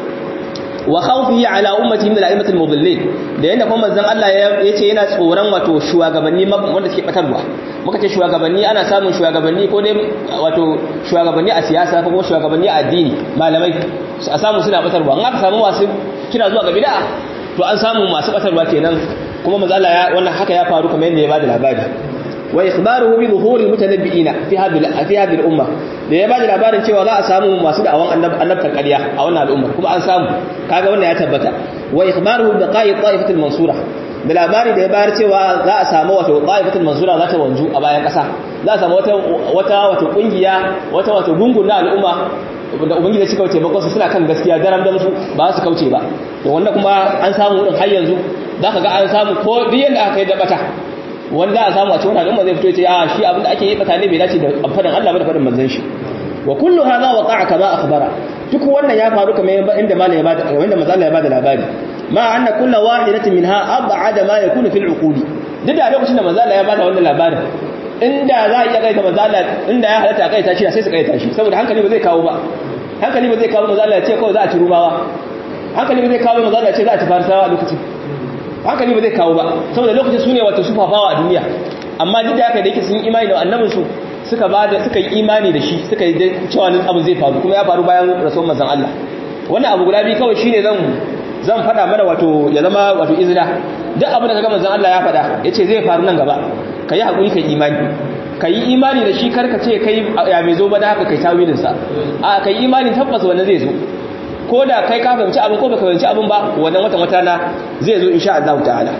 S1: wa khawfihi ala ummati min al-a'immat al-mudallin da yanda kuma manzon Allah yace yana tsoron wato shugabanni wanda suke batarwa muka ce shugabanni ana samun shugabanni ko dai wato shugabanni a siyasa ko kuma shugabanni a addini malamai a samu suna batarwa in aka samu masu kira zuwa ga bid'a to an samu masu batarwa kenan kuma manzon Allah wannan haka ya faru kamar yadda ya bada labari wa ikhbaruhu bi dhuhuri mutanabbi'ina fi hadhihi al-umma da ya bada labarin cewa za a samu masu da'awan annabtar ƙarya a wannan al'umma kuma an samu kaga wannan ya tabbata wa ikhbaruhu bi qa'i ta'ifatul mansura da labari da ya bayar cewa za a samu wato ta'ifatul mansura za ta wanzu a bayan ƙasa za a samu wata kungiya wato gungun na al'umma da ubangiji ya cika taimakon su suna kan gaskiya daram da musu ba su kauce ba to wanda kuma an samu din har yanzu zaka ga an samu ko duk yanda aka yi da bata wanda a samu a cikin al'umma zai fito ya ce a shi abinda ake yi mutane bai dace da fadin Allah ba da fadin manzon shi wa kullu hadha waqa'a kama akhbara duk wannan ya faru kamar inda malam ya bada wanda manzon Allah ya bada labari ma anna kullu wahidatin minha ab'ada ma yakunu fil uquli duk da lokacin da manzon Allah ya bada wannan labarin inda za a iya kaita manzon Allah inda ya halatta kaita shi sai su kaita shi saboda hankali ba zai kawo ba hankali ba zai kawo manzon Allah ya ce kawai za a ci rumawa hankali ba zai kawo manzon Allah ya ce za a ci farisawa a lokacin hankali ba zai kawo ba saboda lokacin su ne wato sufafawa a duniya amma duk da haka da yake sun imani da annabinsu suka yi imani da shi suka yi cewa nan abu zai faru kuma ya faru bayan rasuwar manzon Allah wannan abu guda biyu kawai shine zan fada mana wato ya zama wato izina duk abin da kaga manzon Allah ya fada yace zai faru nan gaba kai hakuri kai imani kai imani da shi karka ce kai ya mai zo ba da haka kai tawilin sa a kai imani tabbas wannan zai zo ko da kai ka fahimci abin ko baka fahimci abin ba wannan wata na zai zo insha Allah ta'ala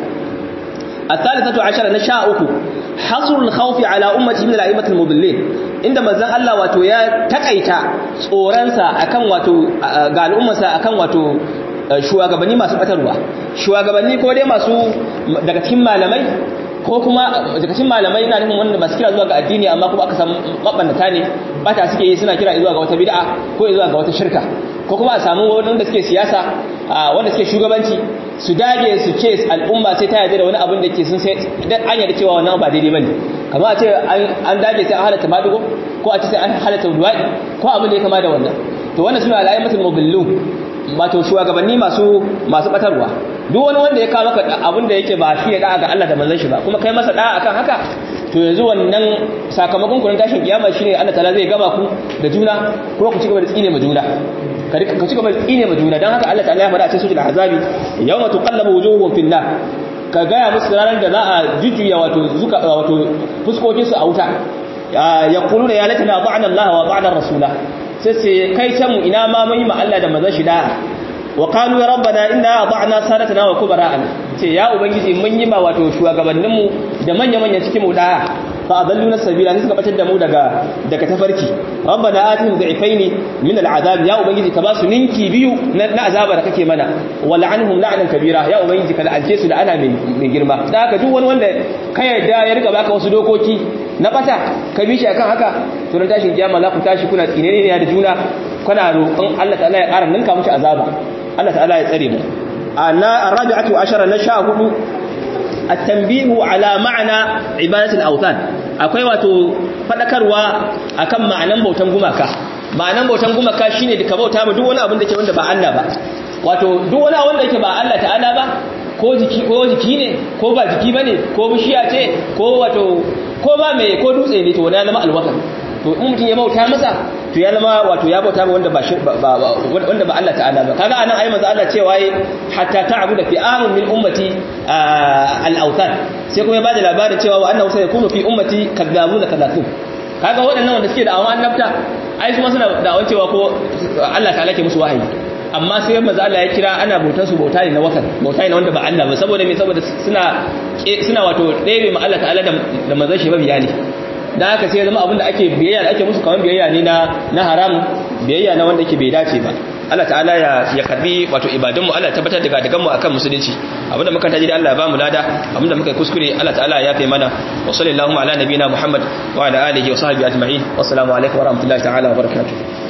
S1: الثالثة عشر نشاء حصر الخوف على أمتي من الأئمة المضلين inda manzon Allah wato ya takaita tsoransa akan wato ga al'ummarsa akan wato shugabanni masu batarwa shugabanni ko dai masu daga cikin malamai ko kuma daga cikin malamai ina nufin wanda masu kira zuwa ga addini amma kuma aka samu mabannata ne bata suke yi suna kira zuwa ga wata bid'a ko zuwa ga wata shirka ko kuma a samu wanda suke siyasa wanda suke shugabanci su dage su ce al'umma sai ta yarda da wani abin da ke sun sai dan an yarda cewa wannan ba daidai bane kamar a ce an dage sai an halatta madugo ko a ce sai an halatta duwadi ko abin da ya kama da wannan to wannan suna alaimatul mubillun wato shugabanni masu batarwa duk wani wanda ya kawo maka abin da yake ba shi ya da'a ga Allah da manzon shi ba kuma kai masa da'a akan haka to yanzu wannan sakamakon kurin tashin kiyama shine Allah ta'ala zai gaba ku da juna kuma ku ci gaba da tsine ma juna ka ci gaba da tsine ma juna dan haka Allah ta'ala ya faɗa a cikin suratul ahzabi yawma tuqallabu wujuhuhum fin nar ka gaya musu ranar da za a jujjuya wato fuskokin su a wuta yaquluna ya latana ta'ana Allah wa ta'ana rasula sai kai can mu ina ma mun yi ma Allah da manzon shi da'a wa qalu ya rabbana inna ata'na sadatana wa kubara'ana ce ya ubangiji mun yi ma wato shugabanninmu da manya-manyan cikin mu da'a
S3: fa adalluna sabila suka batar da mu daga tafarki rabbana atihim dha'ifaini min al'azab ya ubangiji ka ba su ninki biyu na azaba da kake mana wal'anhum la'nan kabira ya ubangiji ka la'alce su da ana mai girma da haka duk wani wanda ka yarda ya riga baka wasu dokoki na bata ka bi shi akan haka to ran tashin kiyama za ku tashi kuna tsinene ne da juna kana roƙon Allah ta'ala ya ƙara ninka muku azaba Allah ta'ala ya tsare mu الرابعة عشر نشاهد التنبيه على معنى عبادة الأوثان akwai wato fadakarwa akan ma'anan bautan gumaka ma'anan bautan gumaka shine da ka bauta ma duk wani abin da ke wanda ba Allah ba wato duk wani wanda yake ba Allah ta'ala ba ko jiki ne ko ba jiki bane ko bishiya ce ko wato ko ba me ko dutse ne to wani ya zama alwatan to in mutum ya bauta masa to ya zama wato ya bauta wanda ba wanda ba Allah ta'ala ba kaga anan ayi manzo Allah cewa hatta ta'budu fi amun min ummati al-awthan sai kuma ya bada labarin cewa wa annahu sayakunu fi ummati kadhabuna kadhatun kaga waɗannan wanda suke da awan annabta ai kuma suna da awan cewa ko Allah ta'ala ke musu wahayi amma sai manzo Allah ya kira ana bautar su bauta ne na watan bauta ne wanda ba Allah ba saboda me saboda suna wato ɗebe ma Allah ta'ala da manzon shi ba biyani da haka sai ya zama abinda ake biyayya da ake musu kamar biyayya ne na haram biyayya na wanda yake bai dace ba Allah ta'ala ya karbi wato ibadunmu Allah ya tabbatar da gadaganmu akan musulunci abinda muka taji da Allah ya ba mu lada abinda muka kuskure Allah ta'ala ya yafe mana wa sallallahu ala nabiyina Muhammad wa ala alihi wa sahbihi ajma'in wassalamu alaikum wa rahmatullahi ta'ala wa barakatuh